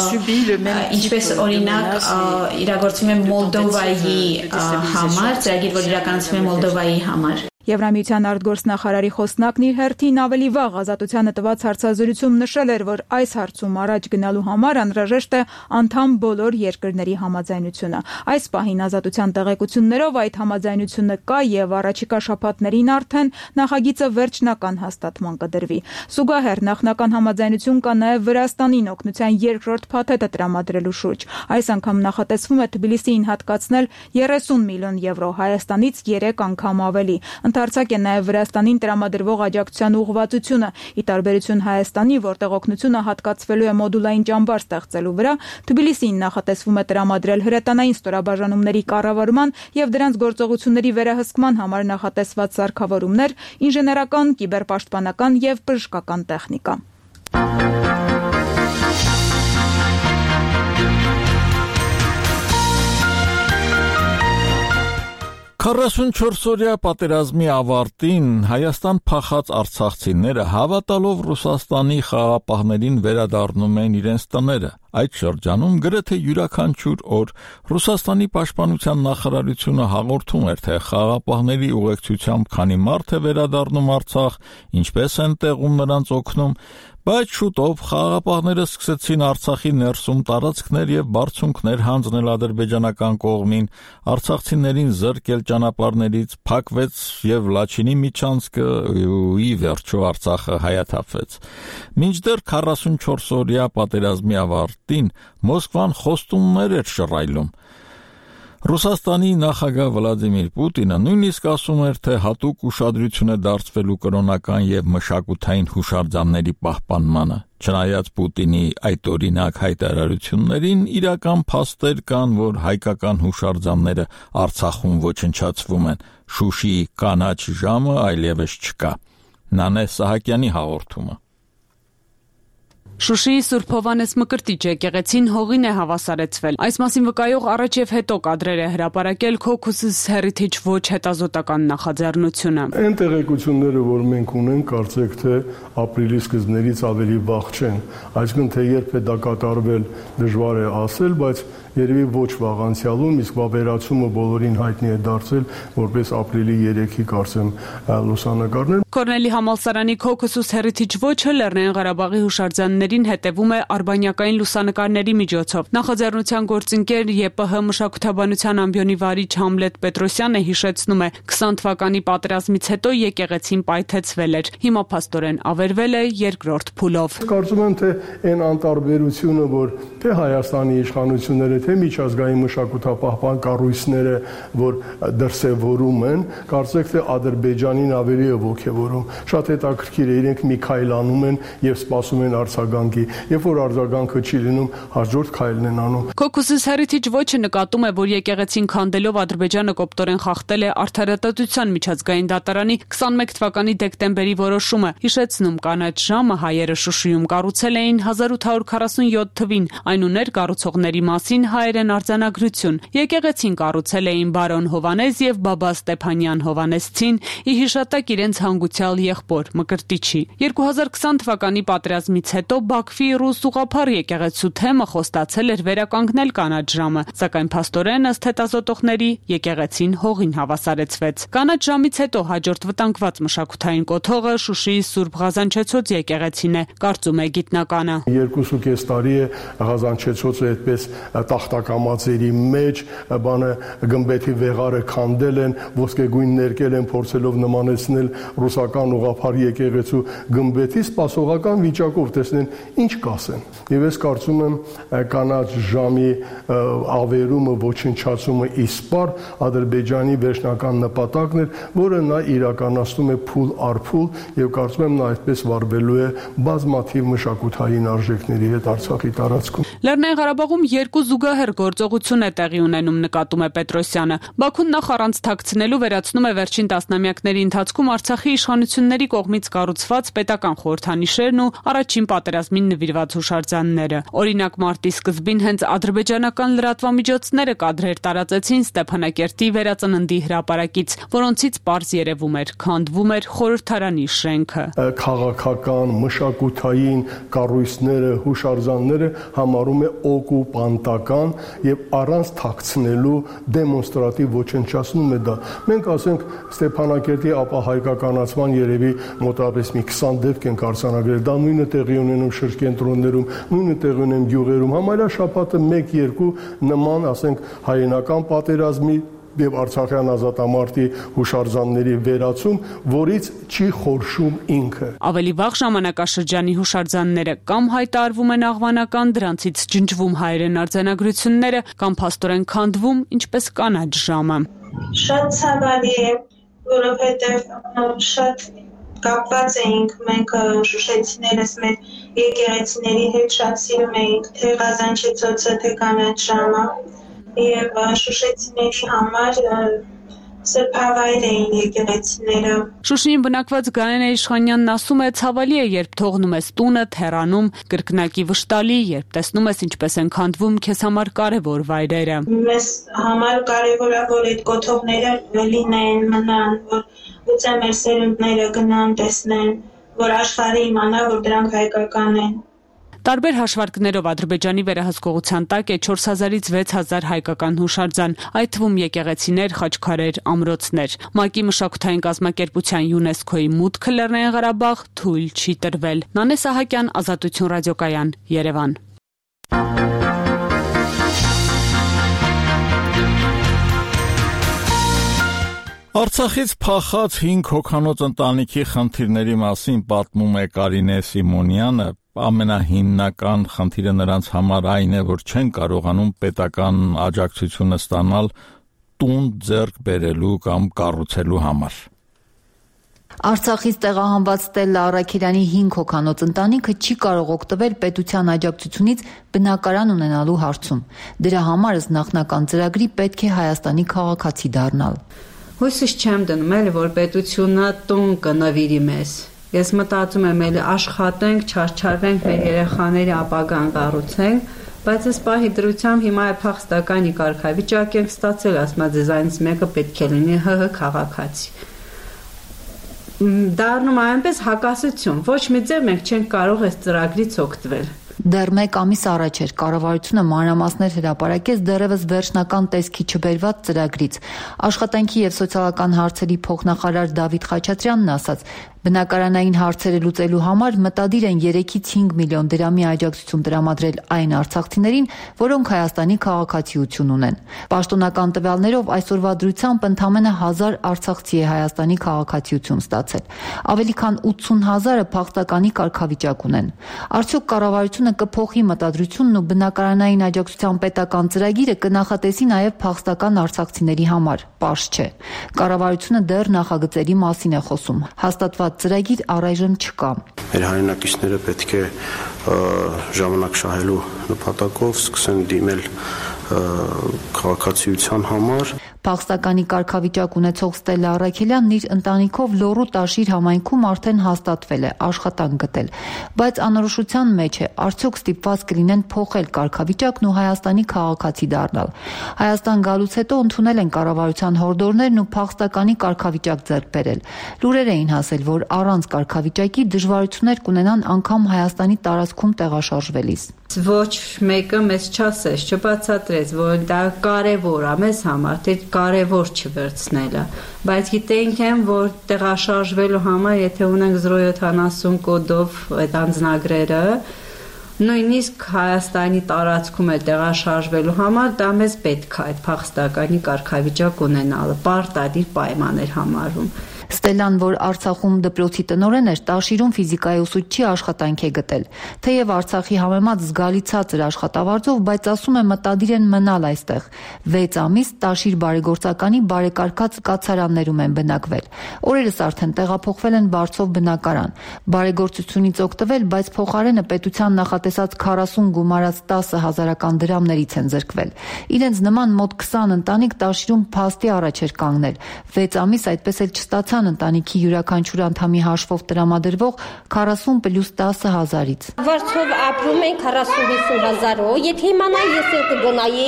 ինչպես օրինակ իրագործում է Մոլդովայի համար, ծրագիր, որ իրականացում է Մոլդովայի համար։ Եվրամիության արտգործնախարարի խոսնակն իր հերթին ավելի վաղ Ազատությանը տված հարցազրույցում նշել էր, որ այս հարցում առաջ գնալու համար անհրաժեշտ է անդամ բոլոր երկրների համաձայնությունը։ Այս պահին Ազատության տեղեկություններով այդ համաձայնությունը կա եւ առաջիկա շաբաթներին արդեն նախագիծը վերջնական հաստատման կդրվի։ Զուգահեռ նախնական համաձայնություն կա նաեւ Վրաստանին օգնության երկրորդ փաթեթը տրամադրելու շուրջ։ Այս անգամ նախատեսվում է Թբիլիսիին հատկացնել երեսուն միլիոն եվրո, Հայաստանից երեք անգամ ավելի։ Ընդարձակ է նաև Վրաստանին տրամադրվող աջակցության ուղղվածությունը։ Ի տարբերություն Հայաստանի, որտեղ օգնությունը հատկացվելու է մոդուլային ճամբար ստեղծելու վրա, Թբիլիսիին նախատեսվում է տրամադրել հրետանային ստորաբաժանումների կառավարման եւ դրանց գործողությունների վերահսկման համար նախատեսված սարքավորումներ, ինժեներական, կիբերպաշտպանական եւ բժշկական տեխնիկա։ քառասունչորս-օրյա պատերազմի ավարտին Հայաստան փախած արցախցիները հավատալով Ռուսաստանի խաղապահներին վերադառնում են իրենց տները։ Այդ շրջանում գրեթե յուրաքանչյուր օր Ռուսաստանի պաշտպանության նախարարությունը հաղորդում էր, թե խաղապահների ուղեկցությամբ քանի մարդ է վերադառնում Արցախ, ինչպես են տեղում նրանց օգնում, բայց շուտով խաղապահները սկսեցին Արցախի ներսում տարածքներ եւ բարձունքներ հանձնել ադրբեջանական կողմին, արցախցիներին զրկել ճանապարհներից, փակվեց եւ Լաչինի միջանցքը ու ի վերջո Արցախը հայաթափվեց։ Մինչդեռ քառասունչորս-օրյա պատերազմի ավարտին Մոսկվան խոստումներ էր շռայլում։ Ռուսաստանի նախագահ Վլադիմիր Պուտինը նույնիսկ ասում էր, թե հատուկ ուշադրություն է դարձվելու կրոնական եւ մշակութային հուշարձանների պահպանմանը։ Չնայած Պուտինի այդ օրինակ հայտարարություններին, իրական փաստեր կան, որ հայկական հուշարձանները Արցախում ոչնչացվում են։ Շուշիի կանաչ ժամը այլևս չկա։ Նանե Սահակյանի հաղորդումը։ Շուշիի Սուրբ Հովհաննես Մկրտիչ եկեղեցին հողին է հավասարեցվել։ Այս մասին վկայող առաջ եւ հետո կադրեր է հրապարակել Caucasus Heritage Watch հետազոտական նախաձեռնությունը։ Այն տեղեկությունները, որ մենք ունենք, կարծեք թե ապրիլի սկզբներից ավելի վաղ չեն, այսինքն թե երբ է դա կատարվել, դժվար է ասել, բայց երևի ոչ վաղ անցյալում, իսկ վավերացումը բոլորին հայտնի է դարձել որպես ապրիլի երեքի կարծեմ լուսանկարներ։ Կորնելի համալսարանի Caucasus Heritage Watch-ը Լեռնային Ղարաբաղի հուշարձաններին հետևում է արբանյակային լուսանկարների միջոցով։ Նախաձեռնության գործընկեր ԵՊՀ մշակութաբանության ամբիոնի վարիչ Համլետ Պետրոսյանը հիշեցնում է, քսան թվականի պատերազմից հետո եկեղեցին պայթեցվել էր։ Հիմա փաստորեն ավերվել է երկրորդ փուլով։ Կարծում եմ, թե այն անտարբերությունը, որ թե Հայաստանի իշխանությունները, թե միջազգային մշակութապահպան կառույցները, որ դրսևորում են, կարծեք թե Ադրբեջանին ավելի է ոգևորում։ Շատ հետաքրքիր է, իրենք մի քայլ անում են եւ սպասում են արձագանքի։ Երբ որ արձագանքը չի լինում, հաջորդ քայլն են անում։ Caucasus Heritage Watch-ը նկատում է, որ եկեղեցին քանդելով Ադրբեջանը կոպտորեն խախտել է Արդարադատության միջազգային դատարանի քսանմեկ թվականի դեկտեմբերի որոշումը։ Հիշեցնում, կանաչ ժամը հայերը Շուշիում կառուցել էին հազար ութ հարյուր քառասունյոթ թվին, այն ուներ կառուցողների մասին հայերեն արձանագրություն։ Եկեղեցին կառուցել էին բարոն Հովանես եւ բաբա Ստեփանյան Հովանեսցին՝ ի հիշատակ իրենց հանգուցյալ եղբոր Մկրտիչի։ երկու հազար քսան թվականի պատերազմից հետո Բաքվի ռուս ուղղափառ եկեղեցու թեմը խոստացել էր վերականգնել կանաչ ժամը, սակայն փաստորեն ըստ հետազոտողների եկեղեցին հողին հավասարեցվեց։ Կանաչ ժամից հետո հաջորդ վտանգված մշակութային կոթողը Շուշիի Սուրբ Ղազանչեցոց եկեղեցին է, կարծում է գիտնականը։ Երկուսուկես տարի է Ղազանչեցոցը այդպես տախտակամածերի մեջ, բանը գմբեթի վեղարը քանդել են, ոսկեգույն ներկել են, փորձելով նմանեցնել ռուսական ուղղափառ եկեղեցու գմբեթի, սպասողական վիճակով տեսնեն ինչ կասեն։ Եվ ես կարծում եմ կանաչ ժամի ավերումը, ոչնչացումը իսպար Ադրբեջանի վերջնական նպատակն էր, որը նա իրականացնում է փուլ առ փուլ եւ կարծում եմ նա այդպես վարվելու է բազմաթիվ մշակութային արժեքների հետ Արցախի տարածքում։ Լեռնային Ղարաբաղում երկու զուգահեռ գործողություն է տեղի ունենում, նկատում է Պետրոսյանը։ Բաքուն նախ առանց թաքցնելու վերացնում է վերջին տասնամյակների ընթացքում Արցախի իշխանությունների կողմից կառուցված պետական խորհրդանիշերն ու առաջին պատերազմին նվիրված հուշարձանները։ Օրինակ, մարտի սկզբին հենց ադրբեջանական լրատվամիջոցները կադրեր տարածեցին Ստեփանակերտի վերածննդի հրապարակից, որոնցից պարզ երևում էր, քանդվում էր խորհրդարանի շենքը։ Քաղաքական, մշակութային կառույցները, հուշարձանները համարում է օկուպանտական եւ առանց թաքցնելու դեմոնստրատիվ ոչնչացնում է դա։ Մենք ասենք Ստեփանակերտի ապահայկականացման երևի մոտավորապես մի քսան դեպք են արձանագրել, դա նույնը տեղի ունենում շրջենտրոններում, նույնը տեղի ունենում գյուղերում, համարյա շաբաթը մեկ երկու նման, ասենք, հայերենական պատերազմի եւ Արցախյան ազատամարտի հուշարձանների վերացում, որից չի խորշում ինքը։ Ավելի վաղ ժամանակաշրջանի հուշարձանները կամ հայտարարվում են աղվանական, դրանցից ջնջվում հայերեն արձանագրությունները, կամ փաստորեն քանդվում, ինչպես կանաչ ժամը։ Շատ ցավալի է, որովհետեւ շատ կապված էինք մենք շուշեցիներս մեր եկեղեցիների հետ, շատ սիրում էինք թե Ղազանչեցոցը, թե կանաչ ժամը։ Եվ շուշեցիների համար սրբավայր էին եկեղեցիները։ Շուշիին բնակված Գայանե Իշխանյանն ասում է, ցավալի է, երբ թողնում ես տունը, թեռանում, կրկնակի վշտալի, երբ տեսնում ես ինչպես են քանդվում քեզ համար կարևոր վայրերը։ Մեզ համար կարևոր է, որ այդ կոթողները լինեն, մնան, որ գուցե մեր սերունդները գնան, տեսնեն, որ աշխարհը իմանա, որ դրանք հայկական են։ Տարբեր հաշվարկներով Ադրբեջանի վերահսկողության տակ է չորս հազարից վեց հազար հայկական հուշարձան, այդ թվում եկեղեցիներ, խաչքարեր, ամրոցներ։ ՄԱԿ-ի մշակութային կազմակերպության ՅՈՒՆԵՍԿՕ-ի մուտքը Լեռնային Ղարաբաղ թույլ չի տրվել։ Նանե Սահակյան, Ազատություն ռադիոկայան, Երևան։ Արցախից փախած հինգ հոգանոց ընտանիքի խնդիրների մասին պատմում է Կարինե Սիմոնյանը։ Ամենահիմնական խնդիրը նրանց համար այն է, որ չեն կարողանում պետական աջակցությունը ստանալ տուն ձեռք բերելու կամ կառուցելու համար։ Արցախից տեղահանված Ստելլա Արաքելյանի հինգ հոգանոց ընտանիքը չի կարող օգտվել պետության աջակցությունից բնակարան ունենալու հարցում։ Դրա համարս նախնական ծրագրի պետք է Հայաստանի քաղաքացի դառնալ։ Հույսս չեմ դնում, էլ որ պետությունը տուն կնվիրի մեզ։ Ես մտածում եմ, էլ աշխատենք, չարչարվենք, մեր երեխաների ապագան կառուցենք, բայց այս պահի դրությամբ հիմա է փախստականի կարգավիճակ ենք ստացել, ասում եմ, ձեզանից մեկը պետք է լինի ՀՀ քաղաքացի։ Դառնում է այնպես հակասություն, ոչ մի ձև մենք չենք կարող այս ծրագրից օգտվել։ Դեռ մեկ ամիս առաջ էր կառավարությունը մանրամասներ հրապարակեց դեռևս վերջնական տեսքի չբերված ծրագրից։ Աշխատանքի եւ սոցիալական հարցերի փոխնախարար Դավիթ Խաչատրյանն ասաց, բնակարանային հարցերը լուծելու համար մտադիր են երեքից հինգ միլիոն դրամի աջակցություն տրամադրել այն արցախցիներին, որոնք Հայաստանի քաղաքացիություն ունեն։ Պաշտոնական տվյալներով այսօրվա դրությամբ ընդամենը հազար արցախցի է Հայաստանի քաղաքացիություն ստացել։ Ավելի քան ութսուն հազարը փախստականի կարգավիճակ ունեն։ Արդյոք կառավարությունը կփոխի մտադրությունն ու բնակարանային աջակցության պետական ծրագիրը կնախատեսի նաև փախստական արցախցիների համար։ Պարզ չէ։ Կառավարությունը դեռ նախագծերի մասին է խոսում։ Հաստատված ծրագիր առայժմ չկա։ Մեր հայրենակիցները պետք է ժամանակ շահելու նպատակով սկսեն դիմել քաղաքացիության համար։ Փախստականի կարգավիճակ ունեցող Ստելլա Առաքելյանն իր ընտանիքով Լոռու Տաշիր համայնքում արդեն հաստատվել է, աշխատանք գտել, բայց անորոշության մեջ է, արդյոք ստիպված կլինեն փոխել կարգավիճակն ու Հայաստանի քաղաքացի դառնալ։ Հայաստան գալուց հետո ընդունել են կառավարության հորդորներն ու փախստականի կարգավիճակ ձեռք բերել։ Լուրեր էին հասել, որ առանց կարգավիճակի դժվարություններ կունենան անգամ Հայաստանի տարածքում տեղաշարժվելիս։ Ոչ մեկը մեզ չասեց, չբացատրեց, որ դա կարևոր է մեզ համար, թե կարևոր չվերցնելը, բայց գիտենք եմ, որ տեղաշարժվելու համար, եթե ունենք զրո յոթանասուն կոդով այդ անձնագրերը, նույնիսկ Հայաստանի տարածքում է տեղաշարժվելու համար, դա մեզ պետք է այդ փախստականի կարգավիճակ ունենալը, պարտադիր պայման էր համարվում։ Ստելլան, որ Արցախում դպրոցի տնօրեն էր, Տաշիրում ֆիզիկայի ուսուցչի աշխատանք է գտել։ Թեև Արցախի համեմատ զգալի ցածր աշխատավարձով, բայց ասում է մտադիր են մնալ այստեղ։ վեց ամիս Տաշիր բարեգործականի բարեկարգած կացարաններում են բնակվել։ Օրերս արդեն տեղափոխվել են Բարցով բնակարան։ Բարեգործությունից օգտվել, բայց փոխարենը պետության նախատեսած քառասուն գումարած տասը հազարական դրամներից են զրկվել։ Իրենց նման մոտ քսան ընտանիք Տաշիրում փաստի առաջ էր կանգնել։ վեց ամիս այդպես էլ չստացան ընտանիքի յուրաքանչյուր անդամի հաշվով տրամադրվող քառասուն պլյուս տասը հազարից։ Վարձով ապրում են քառասուն հիսուն հազարով, եթե իմանայի ես էլ կգնայի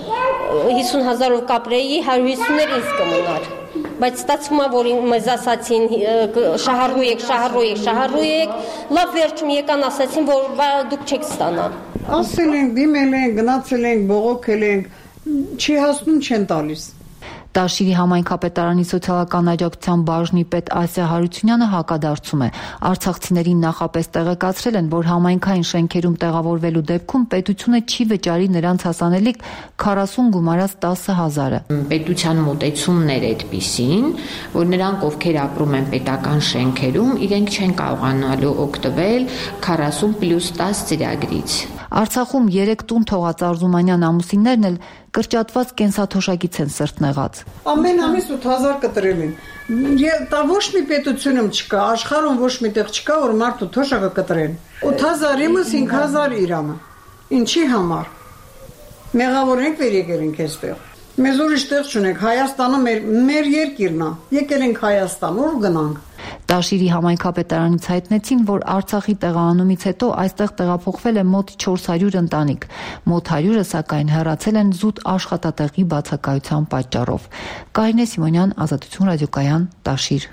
հիսուն հազարով կապրեի, հարյուր հիսուներ ինձ կմնար։ Բայց ստացվում է, որ մեզ ասացին շահառու եք, շահառու եք, շահառու եք, լավ վերջում եկան ասացին, որ դուք չեք ստանա։ Ասել ենք, դիմել ենք, գնացել ենք, բողոքել ենք, չի հասնում, չեն տալիս։ Տաշիրի համայնքապետարանի սոցիալական աջակցության բաժնի պետ Ասիա Հարությունյանը հակադարձում է։ Արցախցիներին նախապես տեղեկացրել են, որ համայնքային շենքերում տեղավորվելու դեպքում պետությունը չի վճարի նրանց հասանելիք քառասուն գումարած տասը հազարը։ Պետության մոտեցումն էր այդպիսին, որ նրանք, ովքեր ապրում են պետական շենքերում, իրենք չեն կարողանալու օգտվել քառասուն պլյուս տասը ծրագրից։ Արցախում երեք տուն թողած Արզումանյան ամուսիններն էլ կրճատված կենսաթոշակից են սրտնեղած։ Ամեն ամիս ութ հազար կտրել են։ Դա ոչ մի պետությունում չկա, աշխարհում ոչ միտեղ չկա, որ մարդու թոշակը կտրեն։ ութ հազար իմս հինգ հազար Իրանը։ Ինչի համար։ Մեղավոր ենք վեր եկել ենք այստեղ։ Մեզ ուրիշ տեղ չունենք, Հայաստանը մեր մեր երկիրն է։ Եկել ենք Հայաստան, ուր գնանք։ Տաշիրի համայնքապետարանից հայտնեցին, որ Արցախի տեղահանումից հետո այստեղ տեղափոխվել է մոտ չորս հարյուր ընտանիք։ Մոտ հարյուրը սակայն հեռացել են զուտ աշխատատեղի բացակայության պատճառով։ Կարինե Սիմոնյան, Ազատություն ռադիոկայան, Տաշիր։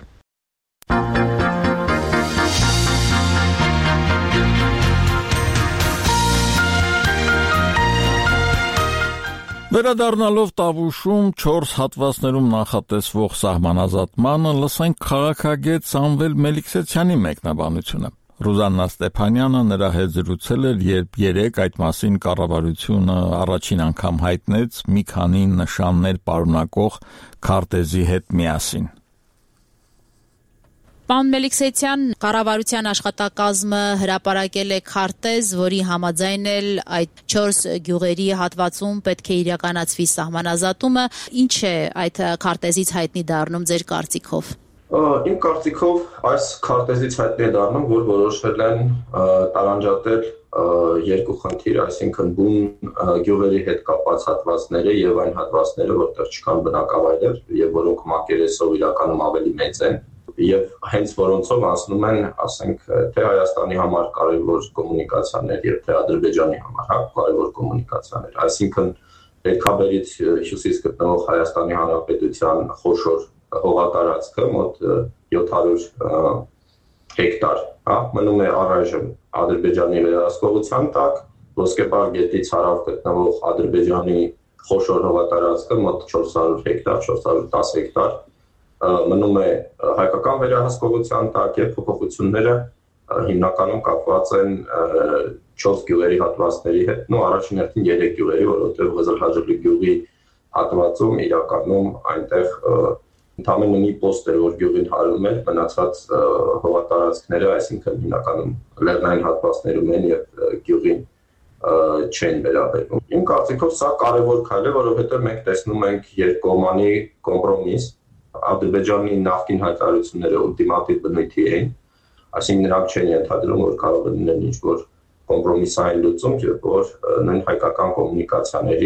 Վերադառնալով Տավուշում չորս հատվածներում նախատեսվող սահմանազատմանը, լսենք քաղաքագետ Սամվել Մելիքսեթյանի մեկնաբանությունը։ Ռուզաննա Ստեփանյանը նրա հետ զրուցել էր, երբ երեկ այդ մասին կառավարությունը առաջին անգամ հայտնեց մի քանի նշաններ պարունակող քարտեզի հետ միասին։ Պարոն Մելիքսեթյան, կառավարության աշխատակազմը հրապարակել է քարտեզ, որի համաձայն էլ այդ չորս գյուղերի հատվածում պետք է իրականացվի սահմանազատումը։ Ինչ է այդ քարտեզից հայտնի դառնում ձեր կարծիքով։ Իմ կարծիքով այս քարտեզից հայտնի է դառնում, որ որոշվել են տարանջատել երկու խնդիր, այսինքն բուն գյուղերի հետ կապված հատվածները եւ այն հատվածները, որտեղ չկան բնակավայրեր եւ որոնք մակերեսով իրականում ավելի մեծ են եւ հենց որոնցով անցնում են, ասենք, թե Հայաստանի համար կարևոր կոմունիկացիաներ եւ թե Ադրբեջանի համար, հա, կարևոր կոմունիկացիաներ, այսինքն Պետքաբերից հյուսիս գտնվող Հայաստանի Հանրապետության խոշոր հողատարածքը մոտ յոթ հարյուր հեկտար, հա, մնում է առայժմ Ադրբեջանի վերահսկողության տակ, Ոսկեպար գետից հարավ գտնվող Ադրբեջանի խոշոր հողատարածքը մոտ չորս հարյուր հեկտար, չորս հարյուր տասը հեկտար մնում է հայկական վերահսկողության տակ եւ փոփոխությունները հիմնականում կապված են չորս գյուղերի հատվածների հետ, նո առաջին հերթին երեք գյուղերի, որովհետեւ Ղզրհաջելի գյուղի հատվածում իրականում այնտեղ ընդամենը մի պոստ էր, որ գյուղին հարում էր, մնացած հողատարածքները, այսինքն հիմնականում լեռնային հատվածներում են եւ գյուղին չեն վերաբերվում։ Իմ կարծիքով սա կարևոր քայլ է, որովհետեւ մենք տեսնում ենք երկկողմանի կոմպրոմիս, Ադրբեջանի նախկին հայտարարությունները ուլտիմատիվ բնույթի էին, այսինքն նրանք չեն ենթադրում, որ կարող է լինել ինչ-որ կոմպրոմիսային լուծում, երբ որ նույն հայկական կոմունիկացիաների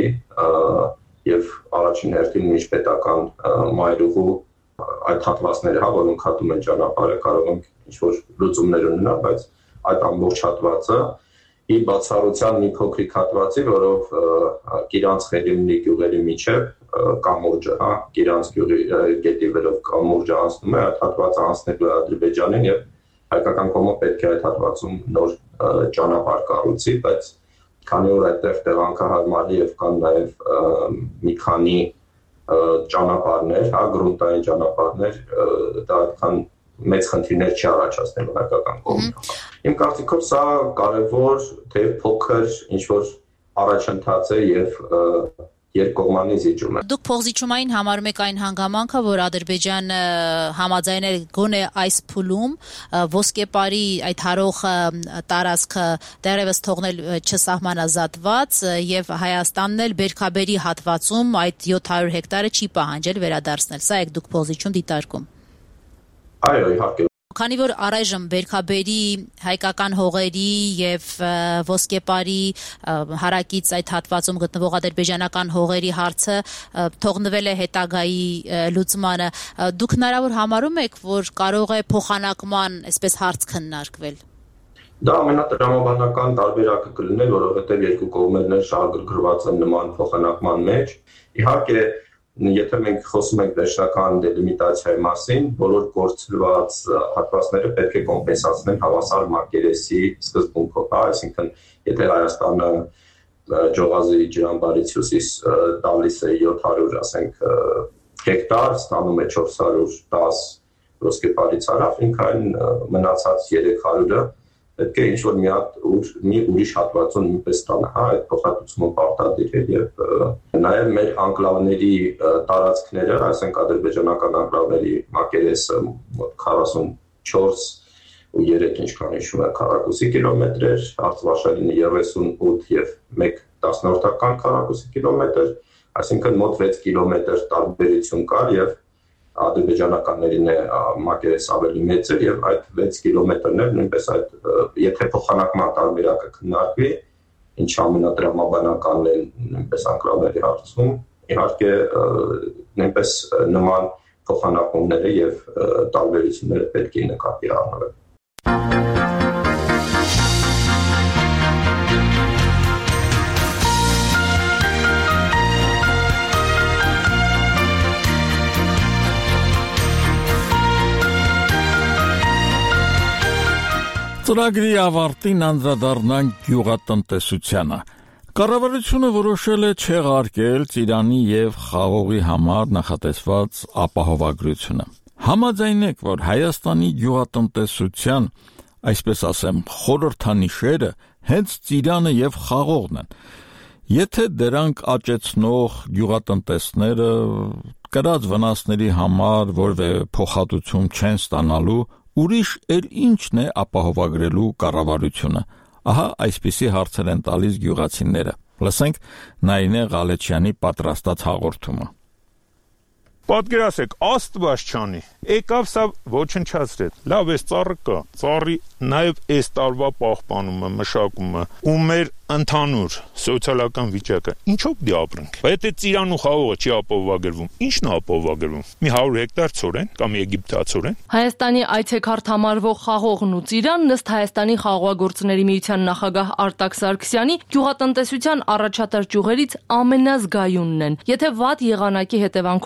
եւ առաջին հերթին միջպետական մայրուղու այդ հատվածները, հա, որոնք հատում են ճանապարհը, կարող են ինչ-որ լուծումներ ունենալ, բայց այդ ամբողջ հատվածը ի բացառության մի փոքրիկ հատվածի, որով Գիրանց Խելիմնի գյուղերի միջև կամուրջը, հա, Գիրանց գյուղի գետի վերով կամուրջը անցնում է, այդ հատվածը անցնելու է Ադրբեջանին եւ հայկական կողմը պետք է այդ հատվածում նոր ճանապարհ կառուցի, բայց քանի որ այդտեղ տեղանքահարմարի եւ կան նաեւ մի քանի ճանապարհներ, հա, գրունտային ճանապարհներ, դա այդքան մեծ խնդիրներ չի առաջացնելու հայկական կողմը։ Իմ կարծիքով սա կարևոր, թեև փոքր ինչ-որ առաջընթաց է եւ երկկողմանի զիջում է։ Դուք փոխզիջումային համարում եք այն հանգամանքը, որ Ադրբեջանը համաձայնել գոնե այս փուլում ոսկեպարի այդ հարող տարածքը դեռևս թողնել չսահմանազատված եւ Հայաստանն էլ Բերքաբերի հատվածում այդ յոթ հարյուր հեկտարը չի պահանջել վերադարձնել։ Սա եք դուք փոխզիջում դիտարկում։ Այո, իհարկե։ Քանի որ առայժմ Բերքաբերի հայկական հողերի եւ ոսկեպարի հարակից այդ հատվածում գտնվող ադրբեջանական հողերի հարցը թողնվել է հետագայի լուծմանը, դուք հնարավոր համարում եք, որ կարող է փոխանակման այսպես հարց քննարկվել։ Դա ամենատրամաբանական տարբերակը կլիներ, որովհետեւ երկու կողմերն շահագրգռված են նման փոխանակման մեջ։ Իհարկե Եթե մենք խոսում ենք վերջնական դելիմիտացիայի մասին, բոլոր կորցրված հատվածները պետք է կոմպենսացնեն հավասար մակերեսի սկզբունքով, այսինքն եթե Հայաստանը Ջողազի ջրամբարից հյուսիս տալիս է յոթ հարյուր, ասենք, հեկտար, ստանում է չորս հարյուր տասը ոսկեպարից հարավ, ինքը այն մնացած երեք հարյուրը պետք է ինչ-որ մի հատ մի ուրիշ հատվածում նույնպես տանը, հա, այդ փոխհատուցումը պարտադիր է եւ նաեւ մեր անկլավների տարածքները, այսինքն ադրբեջանական անկլավների մակերեսը մոտ քառասունչորս ու երեք ինչքան հիշում եմ քառակուսի կիլոմետր, Արցախաշարինը երեսունութ եւ մեկ տասնորդական քառակուսի կիլոմետր, այսինքն մոտ վեց կիլոմետր տարբերություն կար եւ ադրբեջանականներին է մակերես ավելի մեծ էր եւ այդ վեց կիլոմետրներ նույնպես այդ եթե փոխանակման տարբերակը քննարկվի, ինչ ամենատրամաբանականն է նույնպես անկլավների հարցում, իհարկե նույնպես նման փոխանակումները եւ տարբերությունները պետք է նկատի առնվեն։ Ծրագրի ավարտին անդրադառնանք գյուղատնտեսությանը։ Կառավարությունը որոշել է չեղարկել Ծիրանի եւ Խաղողի համար նախատեսված ապահովագրությունը։ Համաձայն եք, որ Հայաստանի գյուղատնտեսության, այսպես ասեմ, խորհրդանիշերը հենց Ծիրանը եւ Խաղողն են։ Եթե դրանք աճեցնող գյուղատնտեսները կրած վնասների համար որևէ փոխհատուցում չեն ստանալու, ուրիշ էլ ինչն է ապահովագրելու կառավարությունը։ Ահա այսպիսի հարցեր են տալիս գյուղացիները։ Լսենք Նայինե Ղալեչյանի պատրաստած հաղորդումը։ Պատկերացեք, Աստված չանի, եկավ սա ոչնչացրեց, լավ էս ծառը կա, ծառի նաև էս տարվա պահպանումը, մշակումը ու մեր ընդհանուր սոցիալական վիճակը, ինչով դի ապրենք։ Բայց եթե Ծիրան ու Խաղողը չի ապահովագրվում, ի՞նչն է ապահովագրվում։ Մի հարյուր հեկտար ցորեն կամ եգիպտացորեն։ Հայաստանի այցեքարտ համարվող Խաղողն ու Ծիրան ըստ Հայաստանի խաղողագործների միության նախագահ Արտակ Սարգսյանի գյուղատնտեսության առաջատար ճյուղերից ամենազգայունն են։ Եթե վատ եղանակի հետևանքով իրենց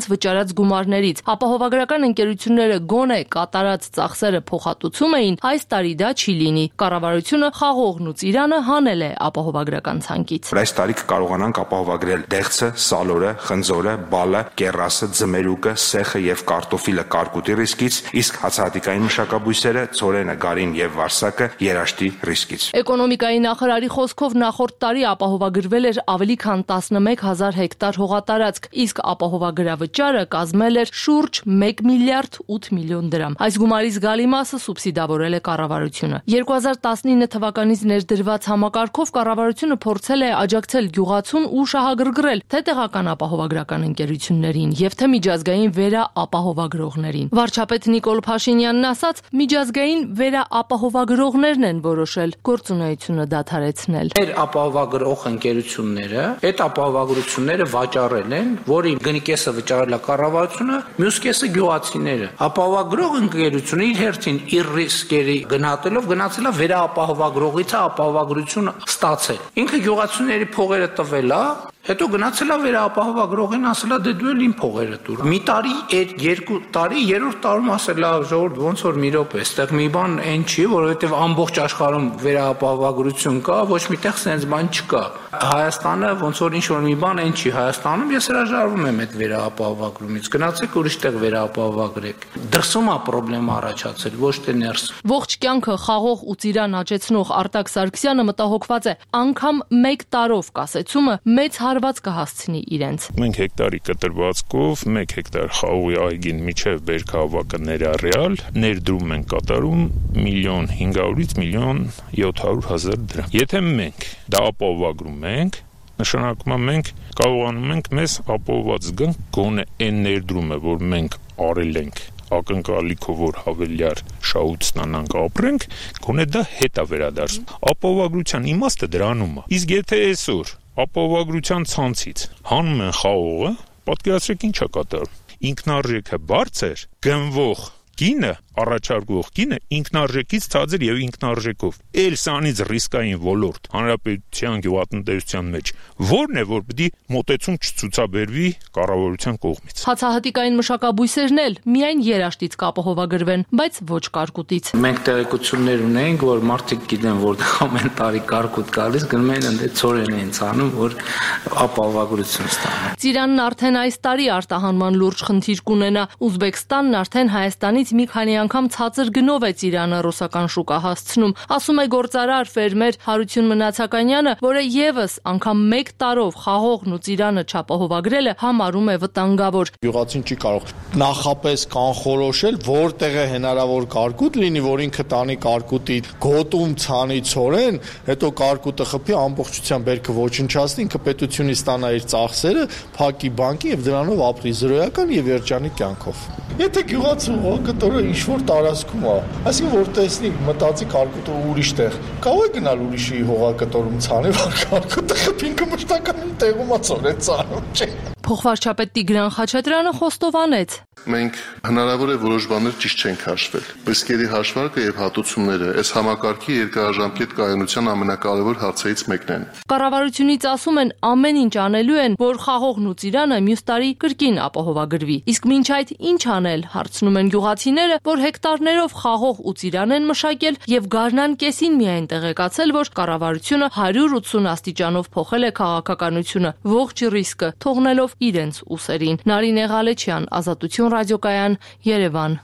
իրենց վճարած գումարներից։ Ապահովագրական ընկերությունները գոնե կատարած ծախսերը փոխհատուցում էին, այս տարի դա չի լինի։ Կառավարությունը խաղողն ու ծիրանը հանել է ապահովագրական ցանկից։ Այս տարի կկարողանանք ապահովագրել դեղցը, սալորը, խնձորը, բալը, կեռասը, ձմերուկը, սեխը եւ կարտոֆիլը կարկուտի ռիսկից, իսկ հացահատիկային մշակաբույսերը, ցորենը, գարին եւ վարսակը երաշտի ռիսկից։ Էկոնոմիկայի նախարարի խոսքով նախորդ տարի ապահովագրվել էր ավելի քան տասնմեկ հազար հեկտար հողատարածք, իսկ ապահովագրավճարը կազմել էր շուրջ մեկ միլիարդ ութ միլիոն դրամ։ Այս գումարի զգալի մասը սուբսիդավորել է կառավարությունը։ երկու հազար տասնինը թվականից ներդրված համակարգով կառավարությունը փորձել է աջակցել գյուղացուն ու շահագրգռել թե տեղական ապահովագրական ընկերություններին եւ թե միջազգային վերաապահովագրողներին։ Վարչապետ Նիկոլ Փաշինյանն ասաց, միջազգային վերաապահովագրողներն են որոշել գործունեությունը դադարեցնել։ Մեր ապահովագրող ընկերությունները այդ ապահովագրությունները վաճառել են, որի գնի կեսը վճարել է կառավարությունը, մյուս կեսը գյուղացիները։ Ապահովագրող ընկերությունը իր հերթին իր ռիսկերի գնահատելով գնացել է վերաապահովագրողից ապահովագրություն ստացել։ Ինքը գյուղացիների փողերը տվել է, հետո գնացել է վերաապահովագրողին, ասել է դե դու էլ իմ փողերը տուր։ Մի տարի, այդ երկու տարի, երրորդ տարում ասել է ժողովուրդ ոնց որ մի րոպե, այստեղ մի բան այն չի, որովհետև ամբողջ աշխարհում վերաապահովագրություն կա, ոչ միտեղ sense բան չկա։ Հայաստանը ոնց որ ինչ որ մի բան այն չի Հայաստանում, ես հրաժարվում եմ այդ վերաապահովագրումից։ Գնացեք ուրիշտեղ վերաապահովագրեք։ Դրսում է խնդրեմ առաջացել, ոչ թե ներսում։ Ողջ կյանքը խաղող ու ծիրան աճեցնող Արտակ Սարգսյանը մտահոգված է, անգամ մեկ տարով կասեցումը մեծ հարված կհասցնի իրենց։ Մենք հեկտարի կտրվածքով մեկ հեկտար խաղողի այգին միջև բերքահավաքը ներառյալ ներդրում ենք կատարում միլիոն հինգ հարյուրից միլիոն յոթ հարյուր հազար դրամ։ Եթե մենք դա ապահովագրում ենք, նշանակում է մենք կարողանում ենք մեզ ապահովված զգանք գոնե այն ներդրումը, որ մենք արել ենք ակնկալիքով որ հավելյալ շահույթ ստանանք ապրենք, գոնե դա հետա վերադարձում։ Ապահովագրության իմաստը դրանում է։ Իսկ եթե այսօր ապահովագրության ցանցից հանում են խաղողը, պատկերացրեք ինչա կատարում։ Ինքնարժեքը բարձր, գնվող կինը, առաջարկող կինը ինքնարժեքից ցածր եւ ինքնարժեքով։ Էլ սանից ռիսկային ոլորտ հանրապետության գյուղատնտեսության մեջ որն է, որ պիտի մոտեցում չցուցաբերվի կառավարության կողմից։ Հացահատիկային մշակաբույսերն էլ միայն երաշտից կապահովագրվեն, բայց ոչ կարկուտից։ Մենք տեղեկություններ ունենք, որ մարդիկ գիտեն, որ ամեն տարի կարկուտ գալիս, գնում են ընդ ծորեն են ցանում, որ ապահովագրություն ստանան։ Ծիրանն արդեն այս տարի արտահանման լուրջ խնդիր կունենա։ Ուզբեկստանն արդեն Հայաստանից մի քանի անգամ ցածր գնով է ծիրանը ռուսական շուկա հասցնում, ասում է գործարար ֆերմեր Հարություն Մնացականյանը, որը եւս անգամ մեկ տարով խաղողն ու ծիրանը չապահովագրելը համարում է վտանգավոր։ Գյուղացին չի կարող նախապես կանխորոշել, որտեղ է հնարավոր կարկուտ լինի, որ ինքը տանի կարկուտի գոտում ցանի ցորեն, հետո կարկուտը խփի ամբողջությամբ բերքը ոչնչացնի, ինքը պետությունից ստանա իր ծախսերը, փակի բանկի եւ դրանով ապրի զրոյական եւ երջանիկ կյանքով։ Եթե գյուղացու հողակտորը ինչ-որ տարածքում է, այսինքն որ տեսնի մտածի կարկուտը ուրիշտեղ, կարող է գնալ ուրիշի հողակտորում ցանել, որ կարկուտը խփինքը մշտականին տեղում է ցորեն ցանում, չէ։ Փոխվարչապետ Տիգրան Խաչատրյանը խոստովանեց. Մենք հնարավոր է որոշ բաներ ճիշտ չենք հաշվել։ Ռիսկերի հաշվարկը եւ հատուցումները այս համակարգի երկարաժամկետ կայունության ամենակարևոր հարցերից մեկն են։ Կառավարությունից ասում են ամեն ինչ անելու են, որ խաղողն ու ծիրանը մյուս տարի կրկին ապահովագրվի։ Իսկ մինչ այդ ինչ անել, հարցնում են գյուղացիները, որ հեկտարներով խաղող ու ծիրան են մշակել եւ գարնան կեսին միայն տեղեկացել, որ կառավարությունը հարյուր ութսուն աստիճանով փոխել է քաղաքականությունը, ողջ ռիսկը թողնելով իրենց ուսերին։ Նարինե Ղալեչյան, Ազատություն ռադիոկայան, Երևան։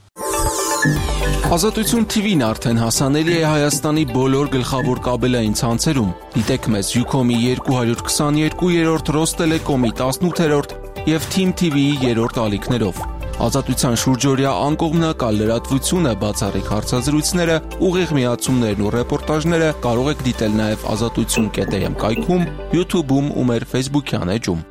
Ազատություն թի վին արդեն հասանելի է Հայաստանի բոլոր գլխավոր կաբելային ցանցերում։ Դիտեք մեզ Յուքոմի երկու հարյուր քսաներկու երրորդ, Ռոստելեկոմի տասնութերորդ եւ Թիմ թի վիի երրորդ ալիքներով։ Ազատության շուրջօրյա անկողմնակալ լրատվությունը, բացառիկ հարցազրույցները, ուղիղ միացումներն ու ռեպորտաժները կարող եք դիտել նաեւ ազատություն կետ էմ կայքում, YouTube-ում ու մեր Facebook-յան էջում։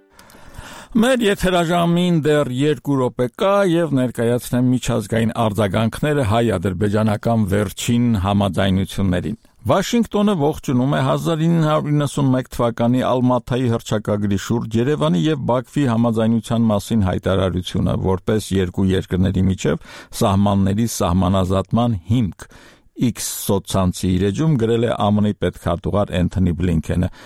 Մեր եթերաժամին դեռ երկու րոպե կա եւ ներկայացնեմ միջազգային արձագանքները հայ-ադրբեջանական վերջին համաձայնություններին։ Վաշինգտոնը ողջունում է հազար ինը հարյուր իննսունմեկ թվականի Ալմաթայի հռչակագրի շուրջ Երևանի եւ Բաքվի համաձայնության մասին հայտարարությունը, որպես երկու երկրների միջև սահմանների սահմանազատման հիմք։ X սոցցանցի իր էջում գրել է ԱՄՆ պետքարտուղար Էնթոնի Բլինքենը։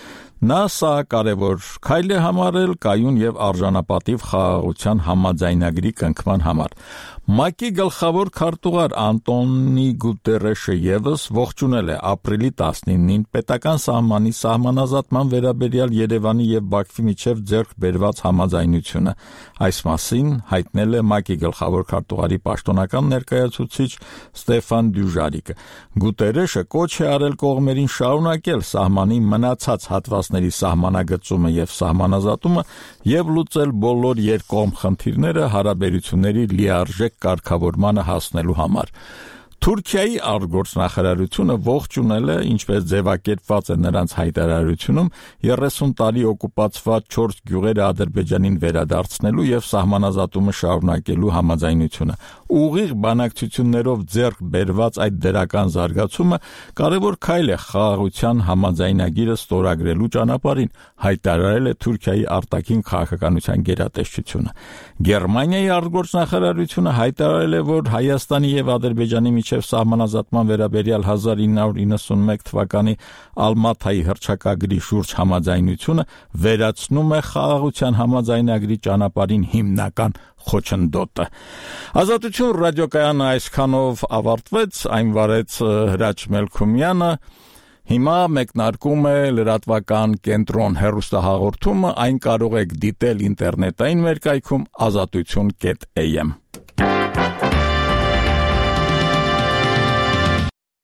Նա սա կարևոր քայլ է համարել կայուն եւ արժանապատիվ խաղաղության համաձայնագրի կնքման համար։ ՄԱԿ-ի գլխավոր քարտուղար Անտոնի Գուտերեշը եւս ողջունել է ապրիլի տասնինին պետական սահմանի սահմանազատման վերաբերյալ Երևանի եւ Բաքվի միջև ձեռք բերված համաձայնությունը։ Այս մասին հայտնել է ՄԱԿ-ի գլխավոր քարտուղարի պաշտոնական ներկայացուցիչ Ստեֆան Դյուժարիկը։ Գուտերեշը կոչ է արել կողմերին շարունակել սահմանի մնացած հատվածների սահմանագծումը եւ սահմանազատումը եւ լուծել բոլոր երկկողմ խնդիրները հարաբերությունների լիարժեք կարգավորմանը հասնելու համար։ Թուրքիայի արտգործնախարարությունը ողջունել է, ինչպես ձևակերպված է նրանց հայտարարությունում, երեսուն տարի օկուպացված չորս գյուղերը Ադրբեջանին վերադարձնելու եւ սահմանազատումը շարունակելու համաձայնությունը։ Ուղիղ բանակցություններով ձեռք բերված այդ դրական զարգացումը կարևոր քայլ է խաղաղության համաձայնագիրը ստորագրելու ճանապարհին, հայտարարել է Թուրքիայի արտաքին քաղաքականության գերատեսչությունը։ Գերմանիայի արտգործնախարարությունը հայտարարել է, որ Հայաստանի եւ Ադրբեջանի միջև սահմանազատման վերաբերյալ հազար ինը հարյուր իննսունմեկ թվականի Ալմաթայի հռչակագրի շուրջ համաձայնությունը վերացնում է խաղաղության համաձայնագրի ճանապարհին հիմնական խոչընդոտը։ Ազատություն ռադիոկայանը այսքանով ավարտվեց, այն վարեց Հրաչ Մելքումյանը։ Հիմա մեկնարկում է լրատվական կենտրոն հեռուստահաղորդումը, այն կարող եք դիտել ինտերնետային վերկայքում ազատություն կետ էյ էմ։